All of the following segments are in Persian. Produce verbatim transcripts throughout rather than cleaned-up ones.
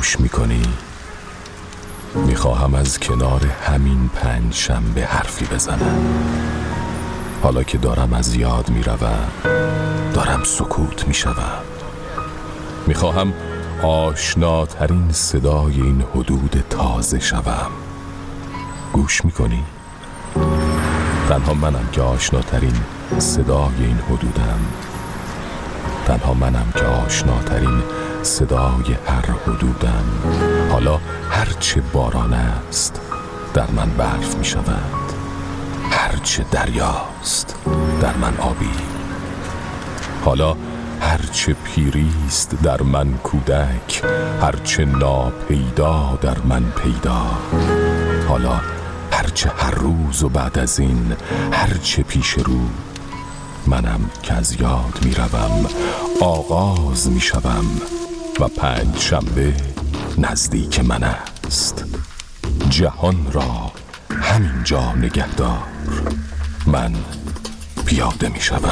گوش میکنی؟ میخواهم از کنار همین پنج شنبه حرفی بزنم. حالا که دارم از یاد میروم، دارم سکوت میشوم. میخواهم آشناترین صدای این حدود تازه شوم. گوش میکنی؟ تنها منم که آشناترین صدای این حدودم. تنها منم که آشناترین صدای هر حدودم. حالا هرچه باران است در من برف می شود، هرچه دریاست در من آبی. حالا هرچه پیریست در من کودک، هرچه ناپیدا در من پیدا. حالا هرچه هر روز و بعد از این هرچه پیش رو، منم که از یاد می روم، آغاز می شوم و پنج شنبه نزدیک من است. جهان را همینجا نگهدار، من پیاده می شوم.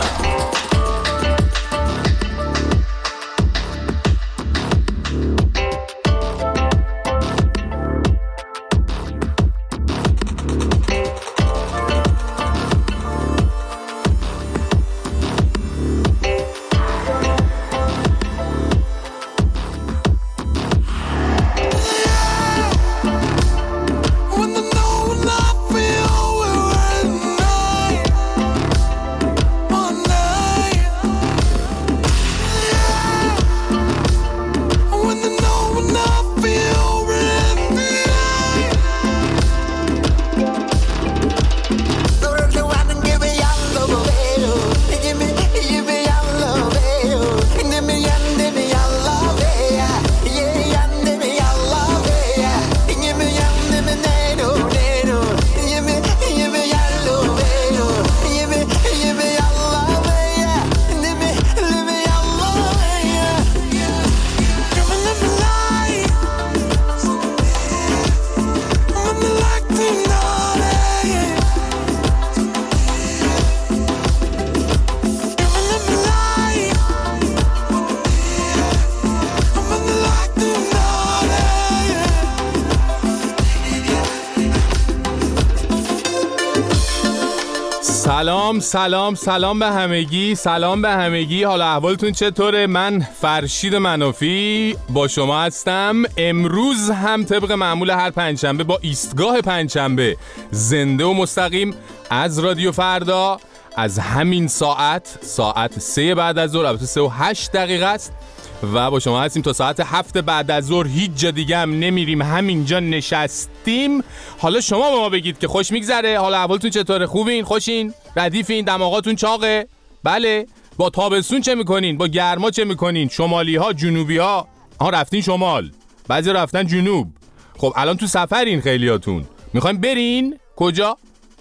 سلام سلام سلام به همگی، سلام به همگی. حالا احوالتون چطوره؟ من فرشید منافی با شما هستم. امروز هم طبق معمول هر پنجشنبه با ایستگاه پنجشنبه زنده و مستقیم از رادیو فردا، از همین ساعت ساعت سه بعد از ظهر، البته سه و هشت دقیقه است و با شما هستیم تا ساعت هفت بعد از ظهر. هیچ جا دیگه هم نمیریم، همینجا نشستیم. حالا شما به ما بگید که خوش میگذره؟ حالا احوالتون چطوره؟ خوبین؟ خوشین؟ ردیفین؟ دماغاتون چاقه؟ بله؟ با تابستون چه میکنین؟ با گرما چه میکنین؟ شمالی ها، جنوبی ها؟ آها رفتین شمال، بعضی رفتن جنوب. خب الان تو سفرین خیلیاتون، میخواین برین کجا؟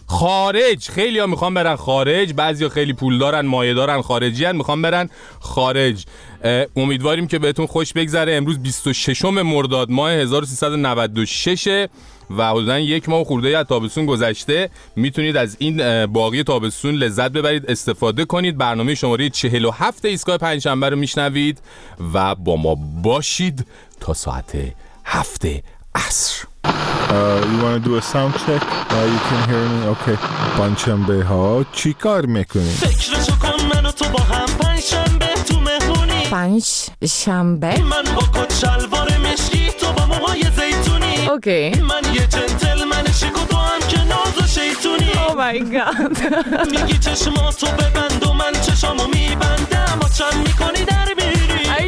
خارج. خیلی ها میخوان برن خارج، بعضی ها خیلی پول دارن، مایه دارن، خارجی هن، میخوان برن خارج. امیدواریم که بهتون خوش بگذره. امروز بیست و ششم مرداد ماه هزار و سیصد و نود و شش و حدوداً یک ماه خورده از تابستون گذشته. میتونید از این باقی تابستون لذت ببرید، استفاده کنید. برنامه شماره چهل و هفت ایستگاه پنجشنبه رو میشنوید و با ما باشید تا ساعت هفت عصر. Uh, you want to do a sound check? Uh, you can hear me? Okay. پنجشنبه ها چی کار میکنی؟ فکرشو کن من و تو با هم پنجشنبه تو مهمونی. پنجشنبه من با کت شلوار مشکی، تو با موهای زیتونی. اوکی. من یه جنتلمن شیک و تو هم که ناز و شیطونی. Oh my god. میگی چشماتو ببند و من چشامو میبندم، ما چند میکنی در میری. I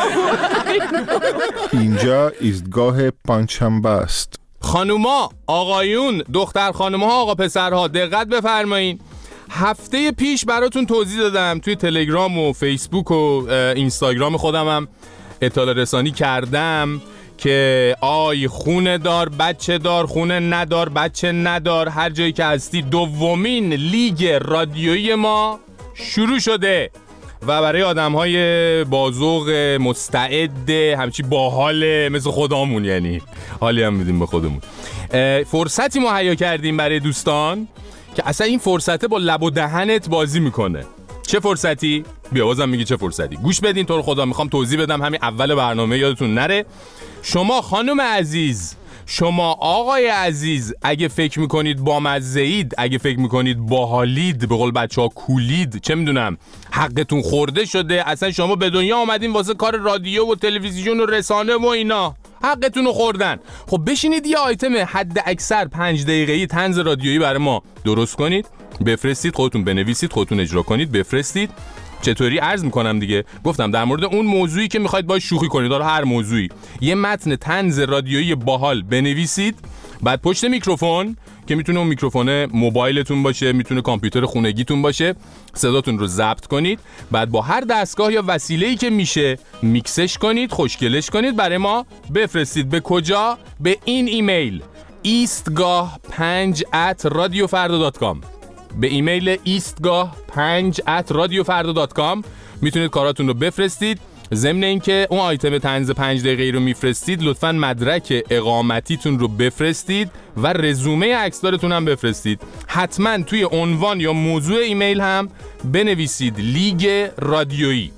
know. اینجا ایستگاه پنجشنبه است. خانوما، آقایون، دختر خانوما ها، آقا پسرها، دقت بفرمایین. هفته پیش براتون توضیح دادم توی تلگرام و فیسبوک و اینستاگرام خودم هم اطلاع رسانی کردم که آی خونه دار بچه دار، خونه ندار بچه ندار، هر جایی که هستی دومین لیگ رادیویی ما شروع شده و برای آدم‌های بازوق مستعد همچی باحال مثل خودمون، یعنی حالی هم میدیم به خودمون، فرصتی مهیا کردیم برای دوستان که اصلا این فرصته با لب و دهنت بازی میکنه. چه فرصتی؟ بیا بازم میگی چه فرصتی. گوش بدین تو رو خدا، میخوام توضیح بدم همین اول برنامه یادتون نره. شما خانم عزیز، شما آقای عزیز، اگه فکر میکنید با مزه‌اید، اگه فکر میکنید باحالید، به قول بچه‌ها کولید، چه میدونم حقتون خورده شده، اصلا شما به دنیا آمدین واسه کار رادیو و تلویزیون و رسانه و اینا، حقتون رو خوردن. خب بشینید یه آیتم حد اکثر پنج دقیقه‌ای طنز رادیویی برای ما درست کنید، بفرستید، خودتون بنویسید، خودتون اجرا کنید، بفرستید. چطوری عرض میکنم دیگه، گفتم در مورد اون موضوعی که میخواید باهاش شوخی کنید، داره هر موضوعی یه متن طنز رادیویی باحال بنویسید، بعد پشت میکروفون که میتونه اون میکروفون موبایلتون باشه، میتونه کامپیوتر خونگیتون باشه، صداتون رو ضبط کنید، بعد با هر دستگاه یا وسیله‌ای که میشه میکسش کنید، خوشگلش کنید، برای ما بفرستید. به کجا؟ به این ایمیل ایستگاه پنج ات رادیو فردا دات کام. به ایمیل ایستگاه پنج ات رادیو فردا دات کام میتونید کاراتون رو بفرستید. ضمن اینکه اون آیتم طنز پنج دقیقه‌ای رو میفرستید، لطفاً مدرک اقامتیتون رو بفرستید و رزومه عکسدارتون هم بفرستید. حتما توی عنوان یا موضوع ایمیل هم بنویسید لیگ رادیویی.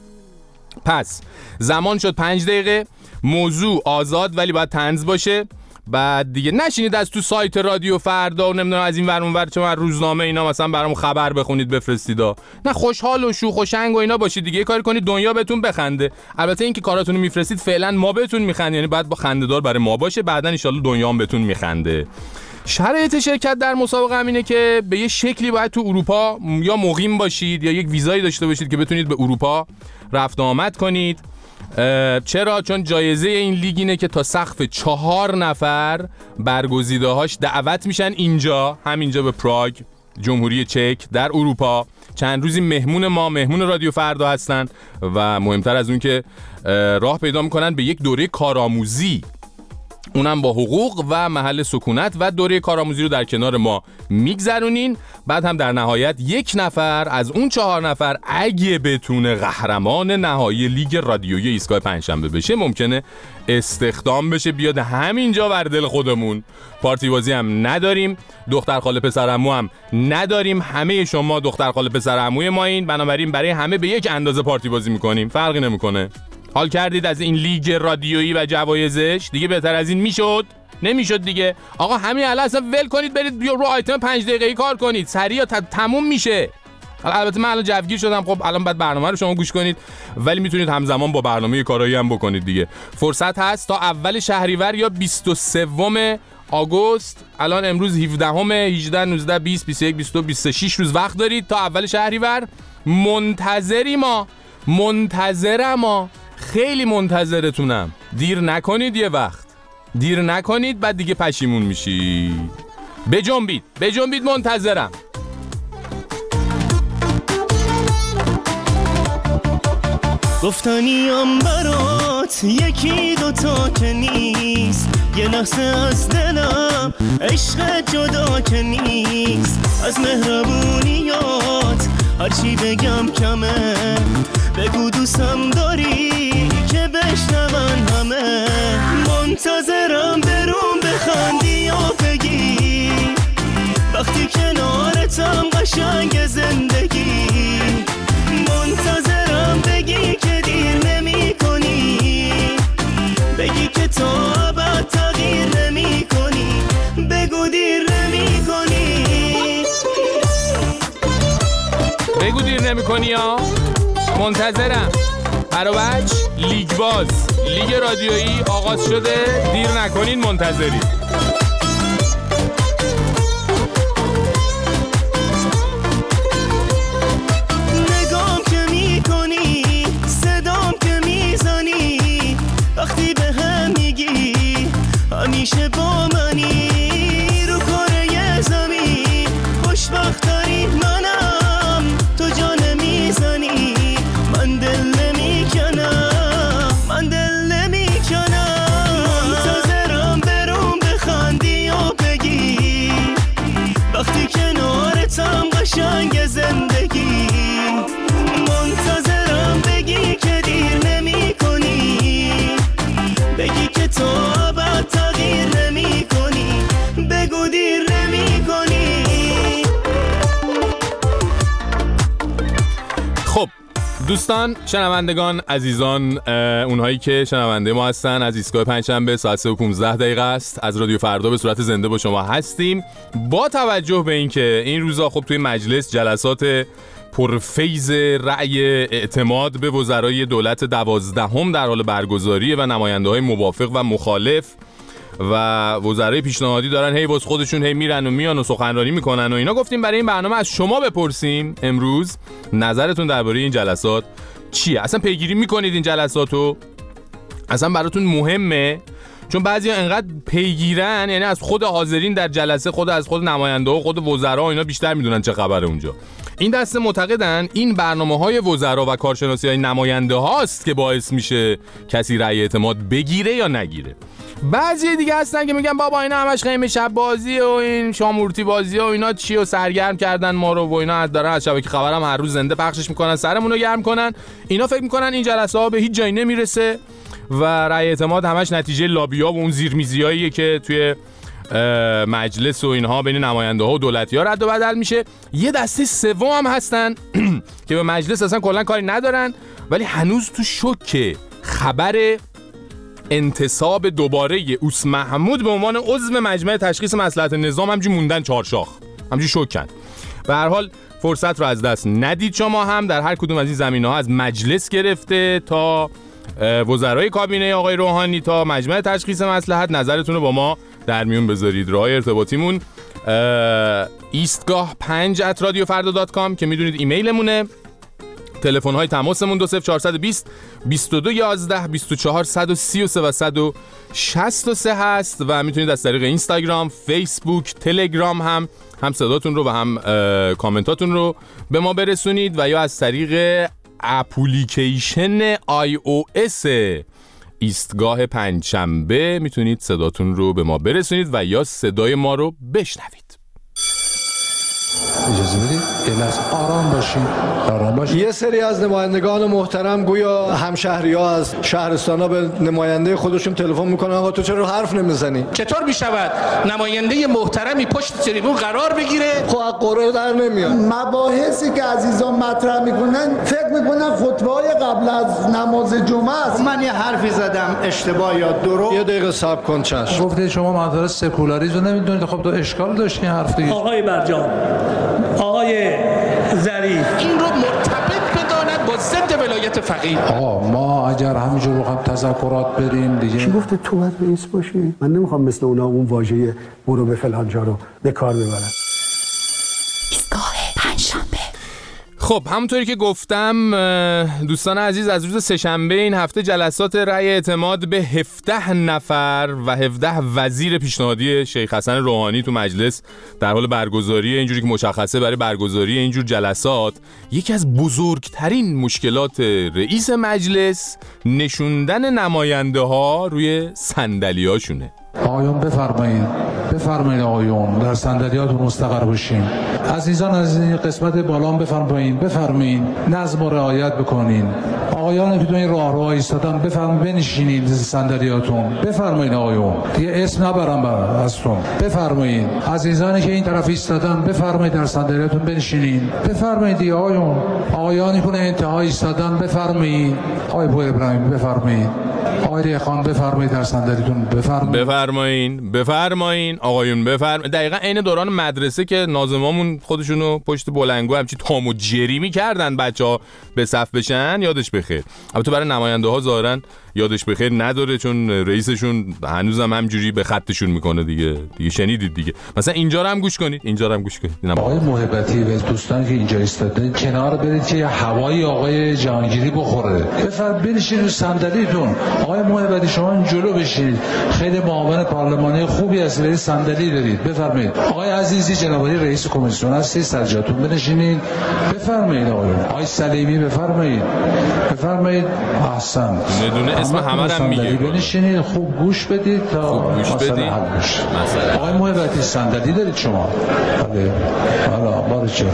پس زمان شد پنج دقیقه، موضوع آزاد ولی باید طنز باشه. بعد دیگه نشینید از تو سایت رادیو فردا و نمیدونم از این ور اون ور چه من روزنامه اینا مثلا برام خبر بخونید بفرستید. نه، خوشحال و شوخ و شنگ و اینا باشید دیگه، کاری کنید دنیا بهتون بخنده. البته اینکه کاراتون رو میفرستید فعلا ما بهتون میخنده، یعنی بعد با خنده‌دار برای ما باشه، بعدن ان شاءالله دنیا هم بهتون میخنده. شرایط شرکت در مسابقه همینه که به یه شکلی باید تو اروپا یا مقیم باشید یا یک ویزایی داشته باشید که بتونید به اروپا رفت و آمد کنید. چرا؟ چون جایزه این لیگ اینه که تا سقف چهار نفر برگزیده‌هاش دعوت میشن اینجا، همینجا به پراگ، جمهوری چک در اروپا، چند روزی مهمون ما، مهمون رادیو فردا هستن و مهمتر از اون که راه پیدا میکنن به یک دوره کارآموزی، اونم با حقوق و محل سکونت، و دوره کارآموزی رو در کنار ما میگذرونین. بعد هم در نهایت یک نفر از اون چهار نفر اگه بتونه قهرمان نهایی لیگ رادیویی ایستگاه پنجشنبه بشه، ممکنه استخدام بشه بیاد همینجا ور دل خودمون. پارتی بازی هم نداریم، دختر خاله پسر عمو هم نداریم، همه شما دختر خاله پسر عموی ما این، بنابراین برای همه به یک اندازه پارتی بازی میکنیم، فرقی نمیکنه. حال کردید از این لیگ رادیویی و جوایزش؟ دیگه بهتر از این میشد؟ نمیشد دیگه. آقا همین الان اصلا ول کنید برید رو آیتم پنج دقیقه‌ای کار کنید، سریع تا تموم میشه. البته من الان جوگیر شدم، خب الان بعد برنامه رو شما گوش کنید، ولی میتونید همزمان با برنامه کارایی هم بکنید دیگه. فرصت هست تا اول شهریور یا بیست و سوم آگوست. الان امروز هفدهم، هجده، نوزده، بیست، بیست و یک، بیست و دو، بیست و شش روز وقت دارید تا اول شهریور. منتظری ما منتظرم ما خیلی منتظرتونم. دیر نکنید، یه وقت دیر نکنید بعد دیگه پشیمون میشی. بجنبید بجنبید، منتظرم. گفتنیم برات یکی دوتا که نیست، یه لحظه از دلم عشق جدا که نیست. از مهربونیات هرچی بگم کمه، بگو دوستم داری که بشنون همه. منتظرم برون بخندی و بگی وقتی کنارتم قشنگ زندگی. منتظرم بگی که دیر نمی کنی، بگی که تا ابد تغییر نمی کنی، بگو دیر نمی کنی، بگو دیر نمی کنی. یا منتظرم. برابچ لیگ باز، لیگ رادیویی آغاز شده، دیر نکنین، منتظرید. نگام که میکنی، صدام که میزنی، وقتی به هم میگی همیشه با منی. رو کره زمین خوشبخت داری منم، تو جا نمیزنی، من دل نمیکنم، من دل نمیکنم. منتظرم برون بخندی دوستان، شنوندگان عزیزان، اونهایی که شنونده ما هستن از ایستگاه پنجشنبه ساعت سه و پانزده دقیقه است از رادیو فردا به صورت زنده با شما هستیم. با توجه به اینکه این روزا خب توی مجلس جلسات پرفیض رأی اعتماد به وزرای دولت دوازدهم در حال برگزاریه و نماینده‌های موافق و مخالف و وزرای پیشنهادی دارن هی باز خودشون هی میرن و میان و سخنرانی میکنن و اینا، گفتیم برای این برنامه از شما بپرسیم امروز نظرتون درباره این جلسات چیه؟ اصلا پیگیری میکنید این جلساتو؟ اصلا براتون مهمه؟ چون بعضیا انقدر پیگیرن، یعنی از خود حاضرین در جلسه، خود از خود نماینده و خود وزرا اینا بیشتر میدونن چه خبره اونجا. این دسته معتقدن این برنامه‌های وزرا و کارشناسی‌های نماینده هاست که باعث میشه کسی رأی اعتماد بگیره یا نگیره. بعضی دیگه هستن که میگن بابا اینا همش خیمه شب بازی و این شامورتی بازی و اینا چی و سرگرم کردن ما رو و اینا دارن از شبکه خبرم هر روز زنده پخشش میکنن سرمون رو گرم کنن. اینا فکر میکنن این جلسه ها به هیچ جایی نمیرسه و رأی اعتماد همش نتیجه لابی‌ها و اون زیرمیزیاییه که توی مجلس و اینها بین نماینده ها و دولتی ها رد و بدل میشه. یه دسته سوم هم هستن که به مجلس اصلا کلا کاری ندارن ولی هنوز تو شوکه خبر انتصاب دوباره اوس محمود به عنوان عضو مجمع تشخیص مصلحت نظام همجوری موندن چهارشاخ، همجوری شوکن. به هر حال فرصت رو از دست ندید شما هم در هر کدوم از این زمینه‌ها، از مجلس گرفته تا وزرای کابینه آقای روحانی تا مجمع تشخیص مصلحت، نظرتون رو با ما در میون بذارید. راه ارتباطیمون ایستگاه پنج ات رادیو فردا دات کام که میدونید ایمیلمونه. تلفن های تماسمون دو صفر چهار دو صفر بیست و دو یازده بیست و چهار صد و سی و سه و صد و شصت و سه هست و میتونید از طریق اینستاگرام، فیسبوک، تلگرام هم هم صداتون رو و هم کامنتاتون رو به ما برسونید و یا از طریق اپلیکیشن آی او اس ایستگاه پنجشنبه میتونید صداتون رو به ما برسونید و یا صدای ما رو بشنوید. اجازه بدید یه لحظه آرام باشین آرام باشین. یه سری از نمایندگان محترم گویا همشهری‌ها از شهرستان‌ها به نماینده خودشون تلفن میکنن آقا تو چرا حرف نمیزنی؟ چطور میشود نماینده محترمی پشت تریبون قرار بگیره؟ خب از قرار در نمیاد. مباحثی که عزیزان مطرح میکنن فکر میکنن خطبه‌های قبل از نماز جمعه است. من یه حرفی زدم اشتباه یا درست؟ یه دقیقه صبر کن چشم. گفتید شما مدارس سکولاریسم نمیدونید. خب تو اشکال داشتی حرف دیگه. آقای برجام، آقای ظریف این رو مرتبط بداند با ضد ولایت فقیه. آقا ما اگر همینجور بخوام تذکرات بریم دیگه. کی گفته تو باید رئیس باشی؟ من نمیخوام مثل اونا اون واژه برو به فلان جا رو به کار ببرم. ایستگاه پنجشنبه. خب همونطوری که گفتم دوستان عزیز، از روز سه‌شنبه این هفته جلسات رأی اعتماد به هفده نفر و هفده وزیر پیشنهادی شیخ حسن روحانی تو مجلس در حال برگزاریه. اینجوری که مشخصه برای برگزاری اینجور جلسات یکی از بزرگترین مشکلات رئیس مجلس نشوندن نماینده ها روی صندلی هاشونه. آقایون بفرمایید بفرمایید آقایون در صندلیاتون مستقر باشین. عزیزان از این قسمت بالا بفرمایید بفرمایید نظم و رعایت بکنین. آقایان که تو این راه رو ایستادن بفرمایید بنشینید صندلیاتون. بفرمایید آقایون، دیگه اسم نبرم ازتون. بفرمایید عزیزانی که این طرف ایستادن بفرمایید در صندلیاتون بنشینید. بفرمایید دیگه آقایون. آقایانی که انتها ایستادن بفرمایید. آقای بو ابراهیم بفرمایید. آقای ریخان بفرمایید در صندلیتون. بفرمایید بفرمایید بفرمایید آقایون بفرمایید. دقیقاً عین دوران مدرسه که ناظمامون خودشونو پشت بلنگو همچی تام و جری می‌کردن بچه‌ها به صف بشن. یادش بخیر. البته برای نماینده‌ها ظاهراً یادش بخیر نداره چون رئیسشون هنوزم همجوری به خطشون میکنه دیگه. دیگه شنیدید دیگه. مثلا اینجا رو هم گوش کنید، اینجا رو هم گوش کنید. آقای محبتی و دوستان که اینجا ایستادن کنار برید که هوای آقای جهانگیری بخوره. بفرمایید بنشینید رو صندلیتون. آقای محبتی شما جلو بشینید. خیلی معاون پارلمانی خوبی هستید، برید صندلی دارید. بفرمایید. آقای عزیزی جناب رئیس کمیسیون هستید، سر جاتون بنشینید. بفرمایید آقای. آقای سلیمی بفرمایید. بفرمایید. احسن. ندونه اسم همه رو میگه. بنشینید خوب گوش بدید تا خوب گوش بدید. آقای محبتی صندلی دارید شما؟ بله. حالا بارچه.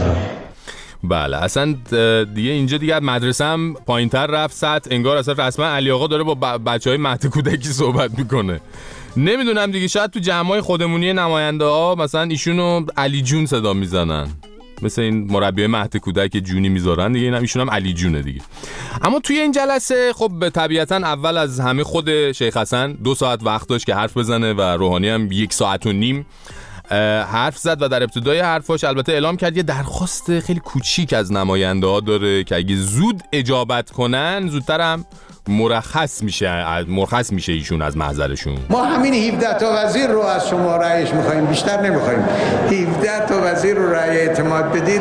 بله اصلا دیگه اینجا دیگه مدرسه هم پایین‌تر رفت سطح، انگار اصلا رسما علی آقا داره با بچهای مهد کودکی صحبت میکنه. نمیدونم دیگه، شاید تو جمعای خودمونی نماینده ها مثلا ایشونو علی جون صدا میزنن. مثل این مربیای مهد کودک که جونی میذارن دیگه، اینم ایشون هم علی جونه دیگه. اما توی این جلسه خب طبیعتاً اول از همه خود شیخ حسن دو ساعت وقت داشت که حرف بزنه و روحانی هم یک ساعت و نیم حرف زد و در ابتدای حرفاش البته اعلام کرد یه درخواست خیلی کوچیک از نماینده ها داره که اگه زود اجابت کنن زودتر هم مرخص میشه مرخص میشه ایشون از محضرشون. ما همین هفده تا وزیر رو از شما رأیش میخوایم، بیشتر نمیخوایم. هفده تا وزیر رو رأی اعتماد بدید.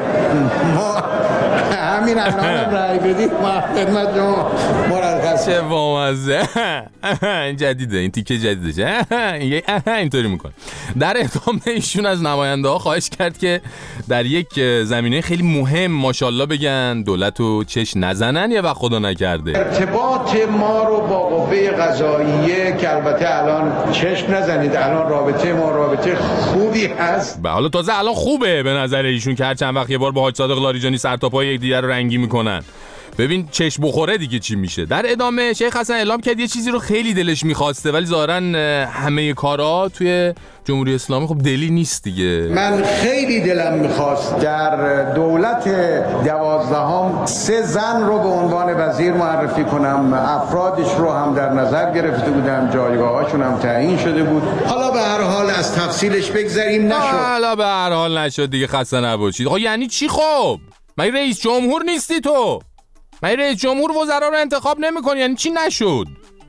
ما همین الان رأی بدید ما خدمت شما مرخص. چه بامزه. این جدیده، این تیکه جدیدشه. اینطوری میکنه. در ادامه ایشون از نماینده ها خواهش کرد که در یک زمینه خیلی مهم ماشاءالله بگن، دولتو چش نزنن یه وقت خدا نکرده. ارتباط ما رو با قوه قضاییه که البته الان چشم نزنید، الان رابطه ما رابطه خوبی هست. به حالا تازه الان خوبه به نظر ایشون که هر چند وقت یه بار با حاج صادق لاریجانی سر تا پای یکدیگر رو رنگی میکنن. ببین چشم بخوره دیگه چی میشه. در ادامه شیخ حسن اعلام کرد یه چیزی رو خیلی دلش میخواسته ولی ظاهرا همه کارا توی جمهوری اسلامی خب دلی نیست دیگه. من خیلی دلم میخواست در دولت دوازدهم سه زن رو به عنوان وزیر معرفی کنم، افرادش رو هم در نظر گرفته بودم، جایگاهاشون هم تعیین شده بود. حالا به هر حال از تفصیلش بگذریم، نشد. حالا به هر حال نشد دیگه، خسته نباشید. خب یعنی چی خب؟ مگه رئیس جمهور نیستی تو؟ مگه رئیس جمهور وزرا رو انتخاب نمی‌کنی؟ یعنی چی نشد؟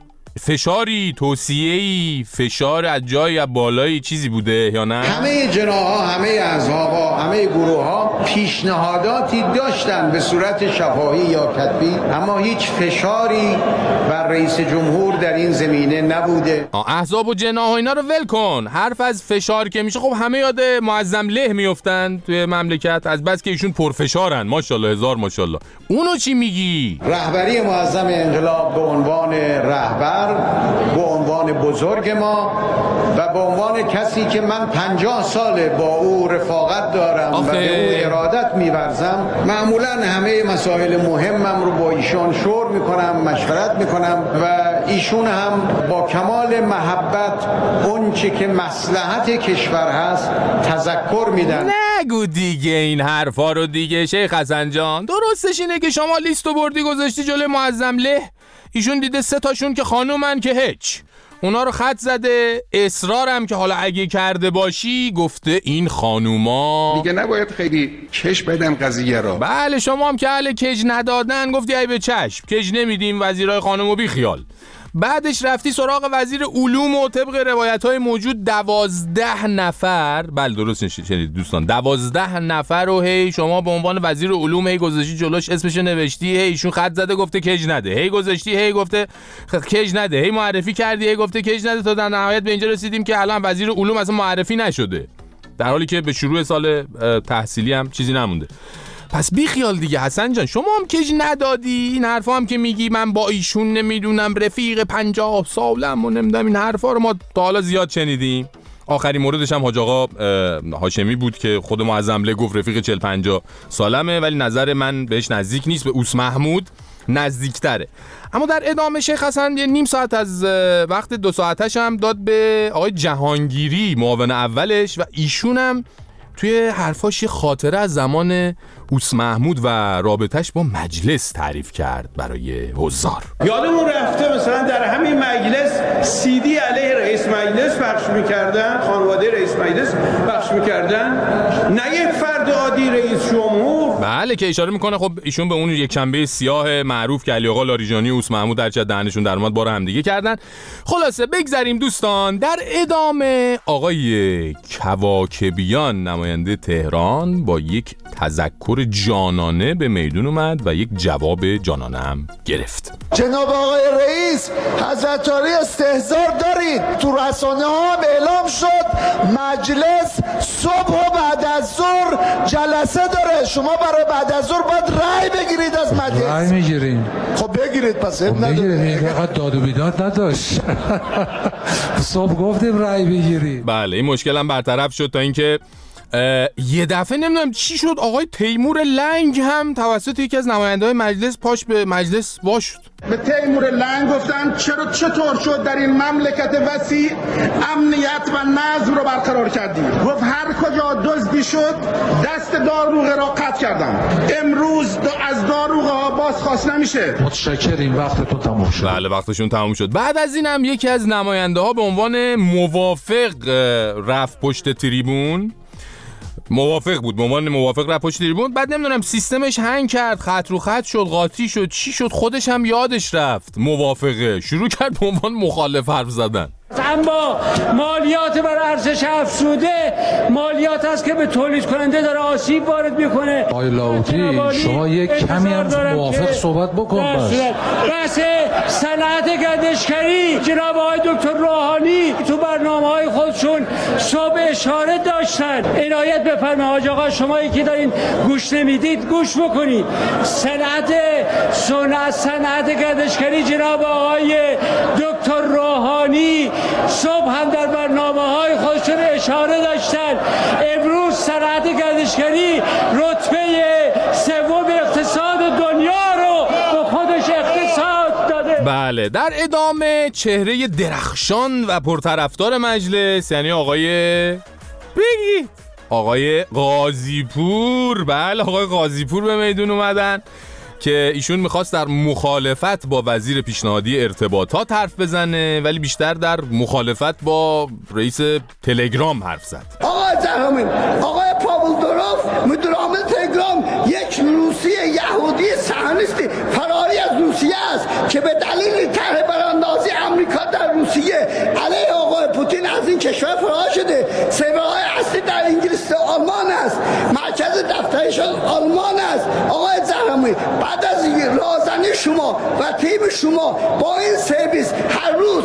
فشاری، توصیه‌ای، فشار از جای از بالایی چیزی بوده یا نه؟ همه جناح‌ها، همه احزاب‌ها، همه گروه‌ها پیشنهاداتی داشتن به صورت شفاهی یا کتبی، اما هیچ فشاری بر رئیس جمهور در این زمینه نبوده. احزاب و جناح و اینا رو ول کن. حرف از فشار که میشه خب همه یاد معظم له میافتن توی مملکت، از بس که ایشون پرفشارن ماشاءالله هزار ماشاءالله. اونو چی میگی؟ رهبری معظم انقلاب به عنوان رهبر، به عنوان بزرگ ما و به عنوان کسی که من پنجاه ساله با او رفاقت دارم آخه. و به او ارادت می‌ورزم، معمولاً همه مسائل مهمم رو با ایشان شور میکنم، مشورت میکنم و ایشون هم با کمال محبت اون چه که مصلحت کشور هست تذکر میدن. نگو دیگه این حرفا رو دیگه شیخ حسن جان. درستش اینه که شما لیستو بردی گذاشتی جلوی معظم له، ایشون دیده سه تاشون که خانومن که هیچ، اونا رو خط زده، اصرارم که حالا اگه کرده باشی گفته این خانوما دیگه نباید خیلی کش بدن قضیه را. بله شما هم که اهل کج ندادن گفتی ای به چشم کج نمیدیم وزیرای خانومو بی خیال. بعدش رفتی سراغ وزیر علوم و طبق روایت‌های موجود دوازده نفر، بله درست شنید دوستان، دوازده نفر رو هی شما به عنوان وزیر علوم هی گذاشتی جلوش اسمشو نوشتی، هی ایشون خط زده گفته کج نده، هی گذاشتی هی گفته کج نده، هی معرفی کردی هی گفته کج نده، تا در نهایت به اینجا رسیدیم که الان وزیر علوم اصلا معرفی نشده در حالی که به شروع سال تحصیلی هم چیزی نمونده. پس بی خیال دیگه حسن جان، شما هم کج ندادی. این حرفا هم که میگی من با ایشون نمیدونم رفیق پنجاه سالم و نمیدونم، این حرفا رو ما تا حالا زیاد شنیدیم. آخرین موردش هم حاج آقا هاشمی بود که خود معظم له گفت رفیق چهل پنجاه سالمه، ولی نظر من بهش نزدیک نیست، به اوس محمود نزدیکتره. اما در ادامه شیخ حسن یه نیم ساعت از وقت دو ساعتش هم داد به آقای جهانگیری معاون اولش و ایشون هم توی حرفاش یه خاطره از زمان اوس محمود و رابطش با مجلس تعریف کرد برای حضار. یادمون رفته مثلا در همین مجلس سی دی علیه رئیس مجلس پخش میکردن، خانواده رئیس مجلس پخش میکردن، نه یک فرد عادی رئیس جمهور. بله که اشاره میکنه خب ایشون به اون یک شنبه سیاه معروف که علی آقا لاریجانی و اوس محمود در چه دهنشون در اومد بار هم دیگه کردن. خلاصه بگذریم دوستان. در ادامه آقای کواکبیان نماینده تهران با یک تذکر جانانه به میدون اومد و یک جواب جانانه هم گرفت. جناب آقای رئیس، حضرت عالی استحضار دارید. تو رسانه ها هم اعلام شد مجلس صبح و بعد از ظهر جلسه داره. شما برای بعد از ظهر باید رأی بگیرید از مجلس. رأی میگیریم. خب بگیرید پس. خب بگیرید. اینقدر داد و بیداد نداشت. صبح گفتیم رأی بگیرید. بله این مشکل هم برطرف شد تا اینکه یه دفعه نمیدونم چی شد آقای تیمور لنگ هم توسط یکی از نماینده‌های مجلس پاش به مجلس وا شد. به تیمور لنگ گفتن چرا چطور شد در این مملکت وسیع امنیت و نظم رو برقرار کردی؟ گفت هر کجا دزدی شد دست داروغه را قطع کردم. امروز از داروغه ها بازخواست نمیشه. متشکریم، وقتتون تموم شد. بله وقتشون تموم شد. بعد از این هم یکی از نماینده ها به عنوان موافق رفت پشت تریبون. موافق بود، به عنوان موافق رفت پشت تریبون. بعد نمیدونم سیستمش هنگ کرد، خط رو خط شد، قاطی شد، چی شد، خودش هم یادش رفت موافقه، شروع کرد به عنوان مخالف حرف زدن. اما مالیات بر ارزش افزوده مالیات است که به تولید کننده داره آسیب وارد میکنه. آقای لاوتی شما یک کمی هم موافق صحبت بکن. بس بحث صنعت گردشگری جناب آقای دکتر روحانی تو برنامه‌های خودشون صبح اشاره داشتن. عنایت بفرمایید حاج آقا، شما که دارین گوش نمیدید گوش بکنید. صنعت صنعت صنعت گردشگری جناب آقای دکتر روحانی صبح هم در برنامه‌های خودشون اشاره داشتن. امروز صنعت گردشگری رتبه سوم اقتصاد دنیا رو به خودش اختصاص داده. بله، در ادامه چهره درخشان و پرطرفدار مجلس یعنی آقای بگید آقای قاضی‌پور. بله آقای قاضی‌پور به میدون اومدن که ایشون میخواست در مخالفت با وزیر پیشنهادی ارتباطات حرف بزنه ولی بیشتر در مخالفت با رئیس تلگرام حرف زد. آقای زهرامی، آقای پاول دوروف مدیر عامل تلگرام یک روسی یهودی صهیونیستی فراری از روسیه است که به دلیل طرح براندازی آمریکا در روسیه علیه آقای پوتین از این کشور فرار شده. سرورهای اصلی در انگلیس و آلمان است، مرکز دفترشان آلمان است. آقای زهرامی، بعد از رازنی شما و تیم شما با این سرویس هر روز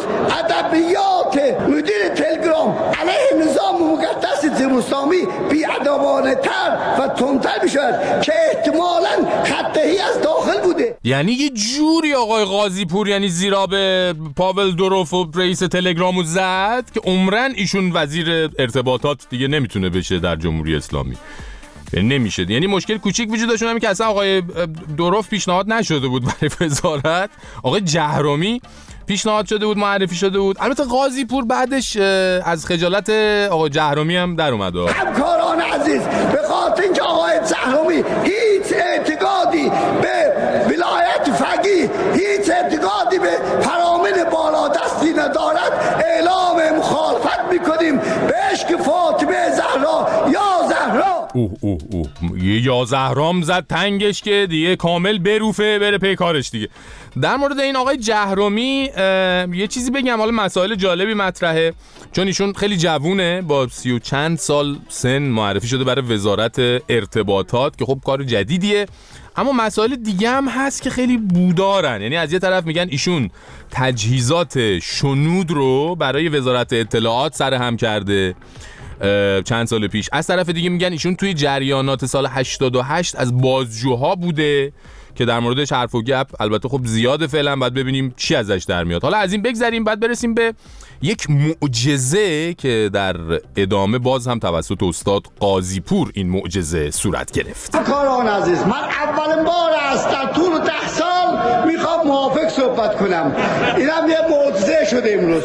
ادبیات مدیر تلگرام علیه نظام مقدس جمهوری اسلامی بی‌ادبانه تر و تندتر میشود که احتمالاً خطه‌ای از داخل بوده. یعنی یه جوری آقای قاضی‌پور یعنی زیرا به پاول دوروف و رئیس تلگرامو زد که عمرن ایشون وزیر ارتباطات دیگه نمیتونه بشه در جمهوری اسلامی. نمیشه. یعنی مشکل کوچیک وجود داشت، همین که اصلا آقای دوروف پیشنهاد نشده بود برای وزارت، آقای جهرومی پیشنهاد شده بود، معرفی شده بود. البته قاضی‌پور بعدش از خجالت آقای جهرومی هم در اومد. همکاران عزیز، به خاطر اینکه آقای جهرومی هیچ اعتقادی به ولایت فقیه، هیچ اعتقادی به فرامین بالادستی ندارد، اعلام مخالفت میکنیم به عشق فاطمه زهرا یا زهرا. اوه اوه اوه یه یا زهرام زد تنگش که دیگه کامل بروفه بره پی کارش دیگه. در مورد این آقای جهرومی یه چیزی بگم، حالا مسائل جالبی مطرحه چون ایشون خیلی جوونه، با سی و چند سال سن معرفی شده برای وزارت ارتباطات که خب کار جدیدیه، اما مسائل دیگه هم هست که خیلی بودارن. یعنی از یه طرف میگن ایشون تجهیزات شنود رو برای وزارت اطلاعات سرهم کرده چند سال پیش، از طرف دیگه میگن ایشون توی جریانات سال هشتاد و هشت از بازجوها بوده که در موردش حرف و گپ البته خب زیاده، فعلا باید ببینیم چی ازش در میاد. حالا از این بگذریم، بعد برسیم به یک معجزه که در ادامه باز هم توسط استاد قاضی‌پور این معجزه صورت گرفت. کاران عزیز، من اولین بار است در طول ده سال میخوام موافق صحبت کنم. اینم یه معجزه شده امروز.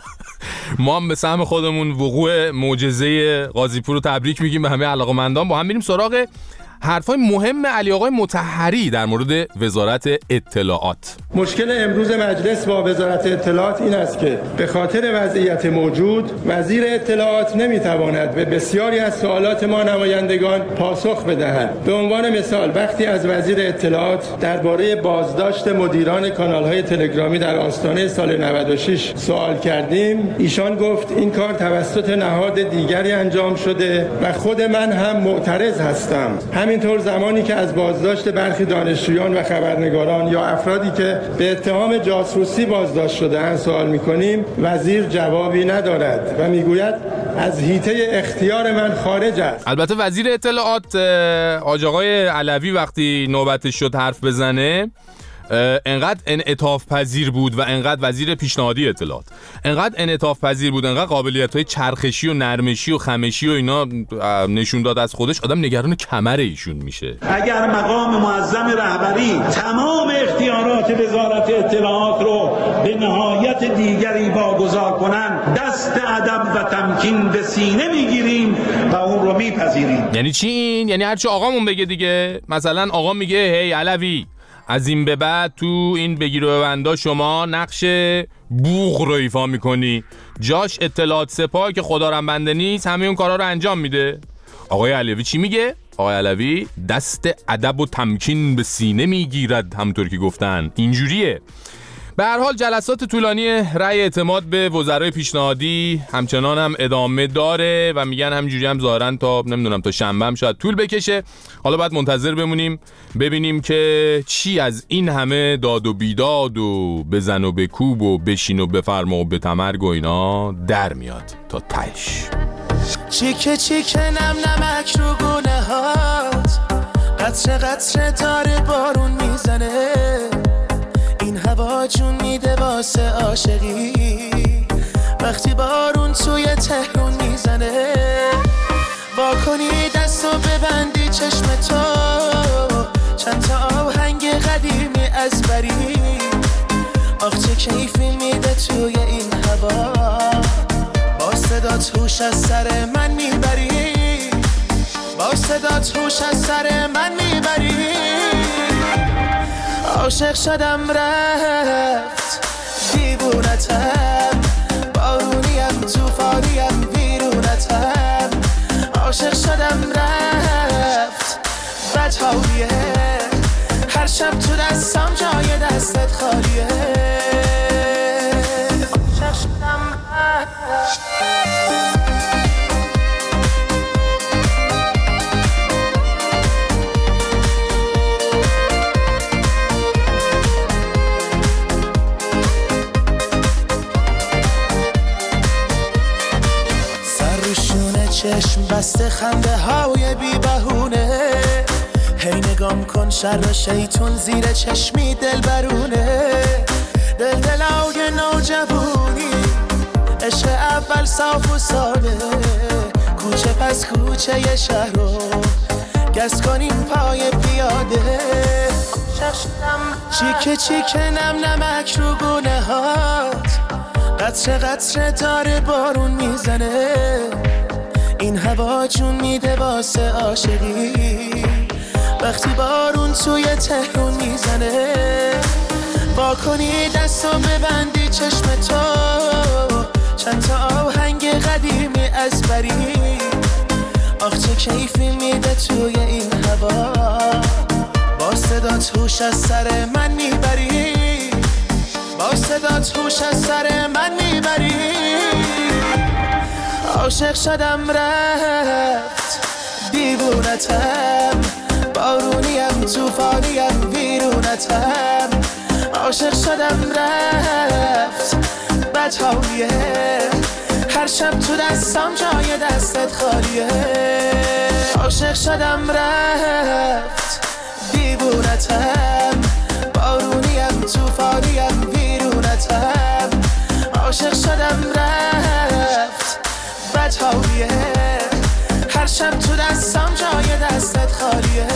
ما هم به سهم خودمون وقوع معجزه قاضی‌پور رو تبریک میگیم به همه علاقه‌مندان. با هم بریم سراغ حرفای مهم علی آقای مطهری در مورد وزارت اطلاعات. مشکل امروز مجلس با وزارت اطلاعات این است که به خاطر وضعیت موجود وزیر اطلاعات نمیتواند به بسیاری از سوالات ما نمایندگان پاسخ بدهد. به عنوان مثال وقتی از وزیر اطلاعات درباره بازداشت مدیران کانال‌های تلگرامی در آستانه سال نود و شش سوال کردیم، ایشان گفت این کار توسط نهاد دیگری انجام شده و خود من هم معترض هستم. همینطور زمانی که از بازداشت برخی دانشجویان و خبرنگاران یا افرادی که به اتهام جاسوسی بازداشت شده‌اند سوال می‌کنیم، وزیر جوابی ندارد و میگوید از حیطه اختیار من خارج است. البته وزیر اطلاعات حاج آقای علوی وقتی نوبتش شد حرف بزنه انقدر انعطاف پذیر بود و انقدر وزیر پیشنهادی اطلاعات انقدر انعطاف پذیر بود، انقدر قابلیت‌های چرخشی و نرمشی و خمشی و اینا نشون داد از خودش، آدم نگران کمر ایشون میشه. اگر مقام معظم رهبری تمام اختیارات وزارت اطلاعات رو به نهایت دیگری واگذار کنن، دست ادب و تمکین به سینه میگیریم و اون رو میپذیریم. یعنی چی این؟ یعنی هرچی آقامون بگه دیگه. مثلا آقا میگه هی علوی، از این به بعد تو این بگیر و ببندا شما نقش بوق رو ایفا میکنی، جاش اطلاعات سپاه که خدا رم بنده نیست همه اون کارا رو انجام میده. آقای علوی چی میگه؟ آقای علوی دست ادب و تمکین به سینه میگیرد، همونطور که گفتن اینجوریه. به هر حال جلسات طولانی رأی اعتماد به وزرای پیشنهادی همچنان هم ادامه داره و میگن همینجوری هم ظاهرا تا نمیدونم تا شنبه هم شاید طول بکشه. حالا باید منتظر بمونیم ببینیم که چی از این همه داد و بیداد و بزن و بکوب و بشین و بفرما و بتمرگ و اینا در میاد تا تهش. چیکه چیکه نم نمک رو گونه هات، قطره قطره داره بارون میزنه، این هوا جون میده واسه عاشقی، وقتی بارون توی تهرون میزنه، وا کنی دستو ببندی چشم تو، چند تا آهنگ قدیمی از بری، آخ چه کیفی میده توی این هوا، با صدات هوش از سر من میبری، با صدات هوش از سر من میبری. عاشق شدم رفت دیوونتم، بارونیم توفانیم ویرونتم، عاشق شدم رفت بدحالیه، هر شب تو دستم جای دستت خالیه، عاشق شدم رفت. چشم بسته خنده های بی بهونه، هی نگام کن شر شیطون زیر چشمی دل برونه، دل دلای نوجوونی عشق اول صاف و ساده، کوچه پس کوچه ی شهر رو گز کنیم پای پیاده، چیکه چیکه نم نمک رو گونه هات، قطره قطره داره بارون میزنه، این هوا جون میده واسه عاشقی، وقتی بارون توی تهرون میزنه، وا کنی دستو ببندی چشم تو، چند تا آهنگ قدیمی از بری، آخ چه کیفی میده توی این هوا، با صدات هوش از سر من میبری، با صدات هوش از سر من میبری. عاشق شدم رفت دیوونتم، بارونیم توفانیم ویرونتم، عاشق شدم رفت بدحالیه، هر شب تو دستم جای دستت خالیه، عاشق شدم رفت دیوونتم، بارونیم توفانیم ویرونتم، عاشق شدم رفت بدحالیه، هر شب تو دستم جای دستت خالیه.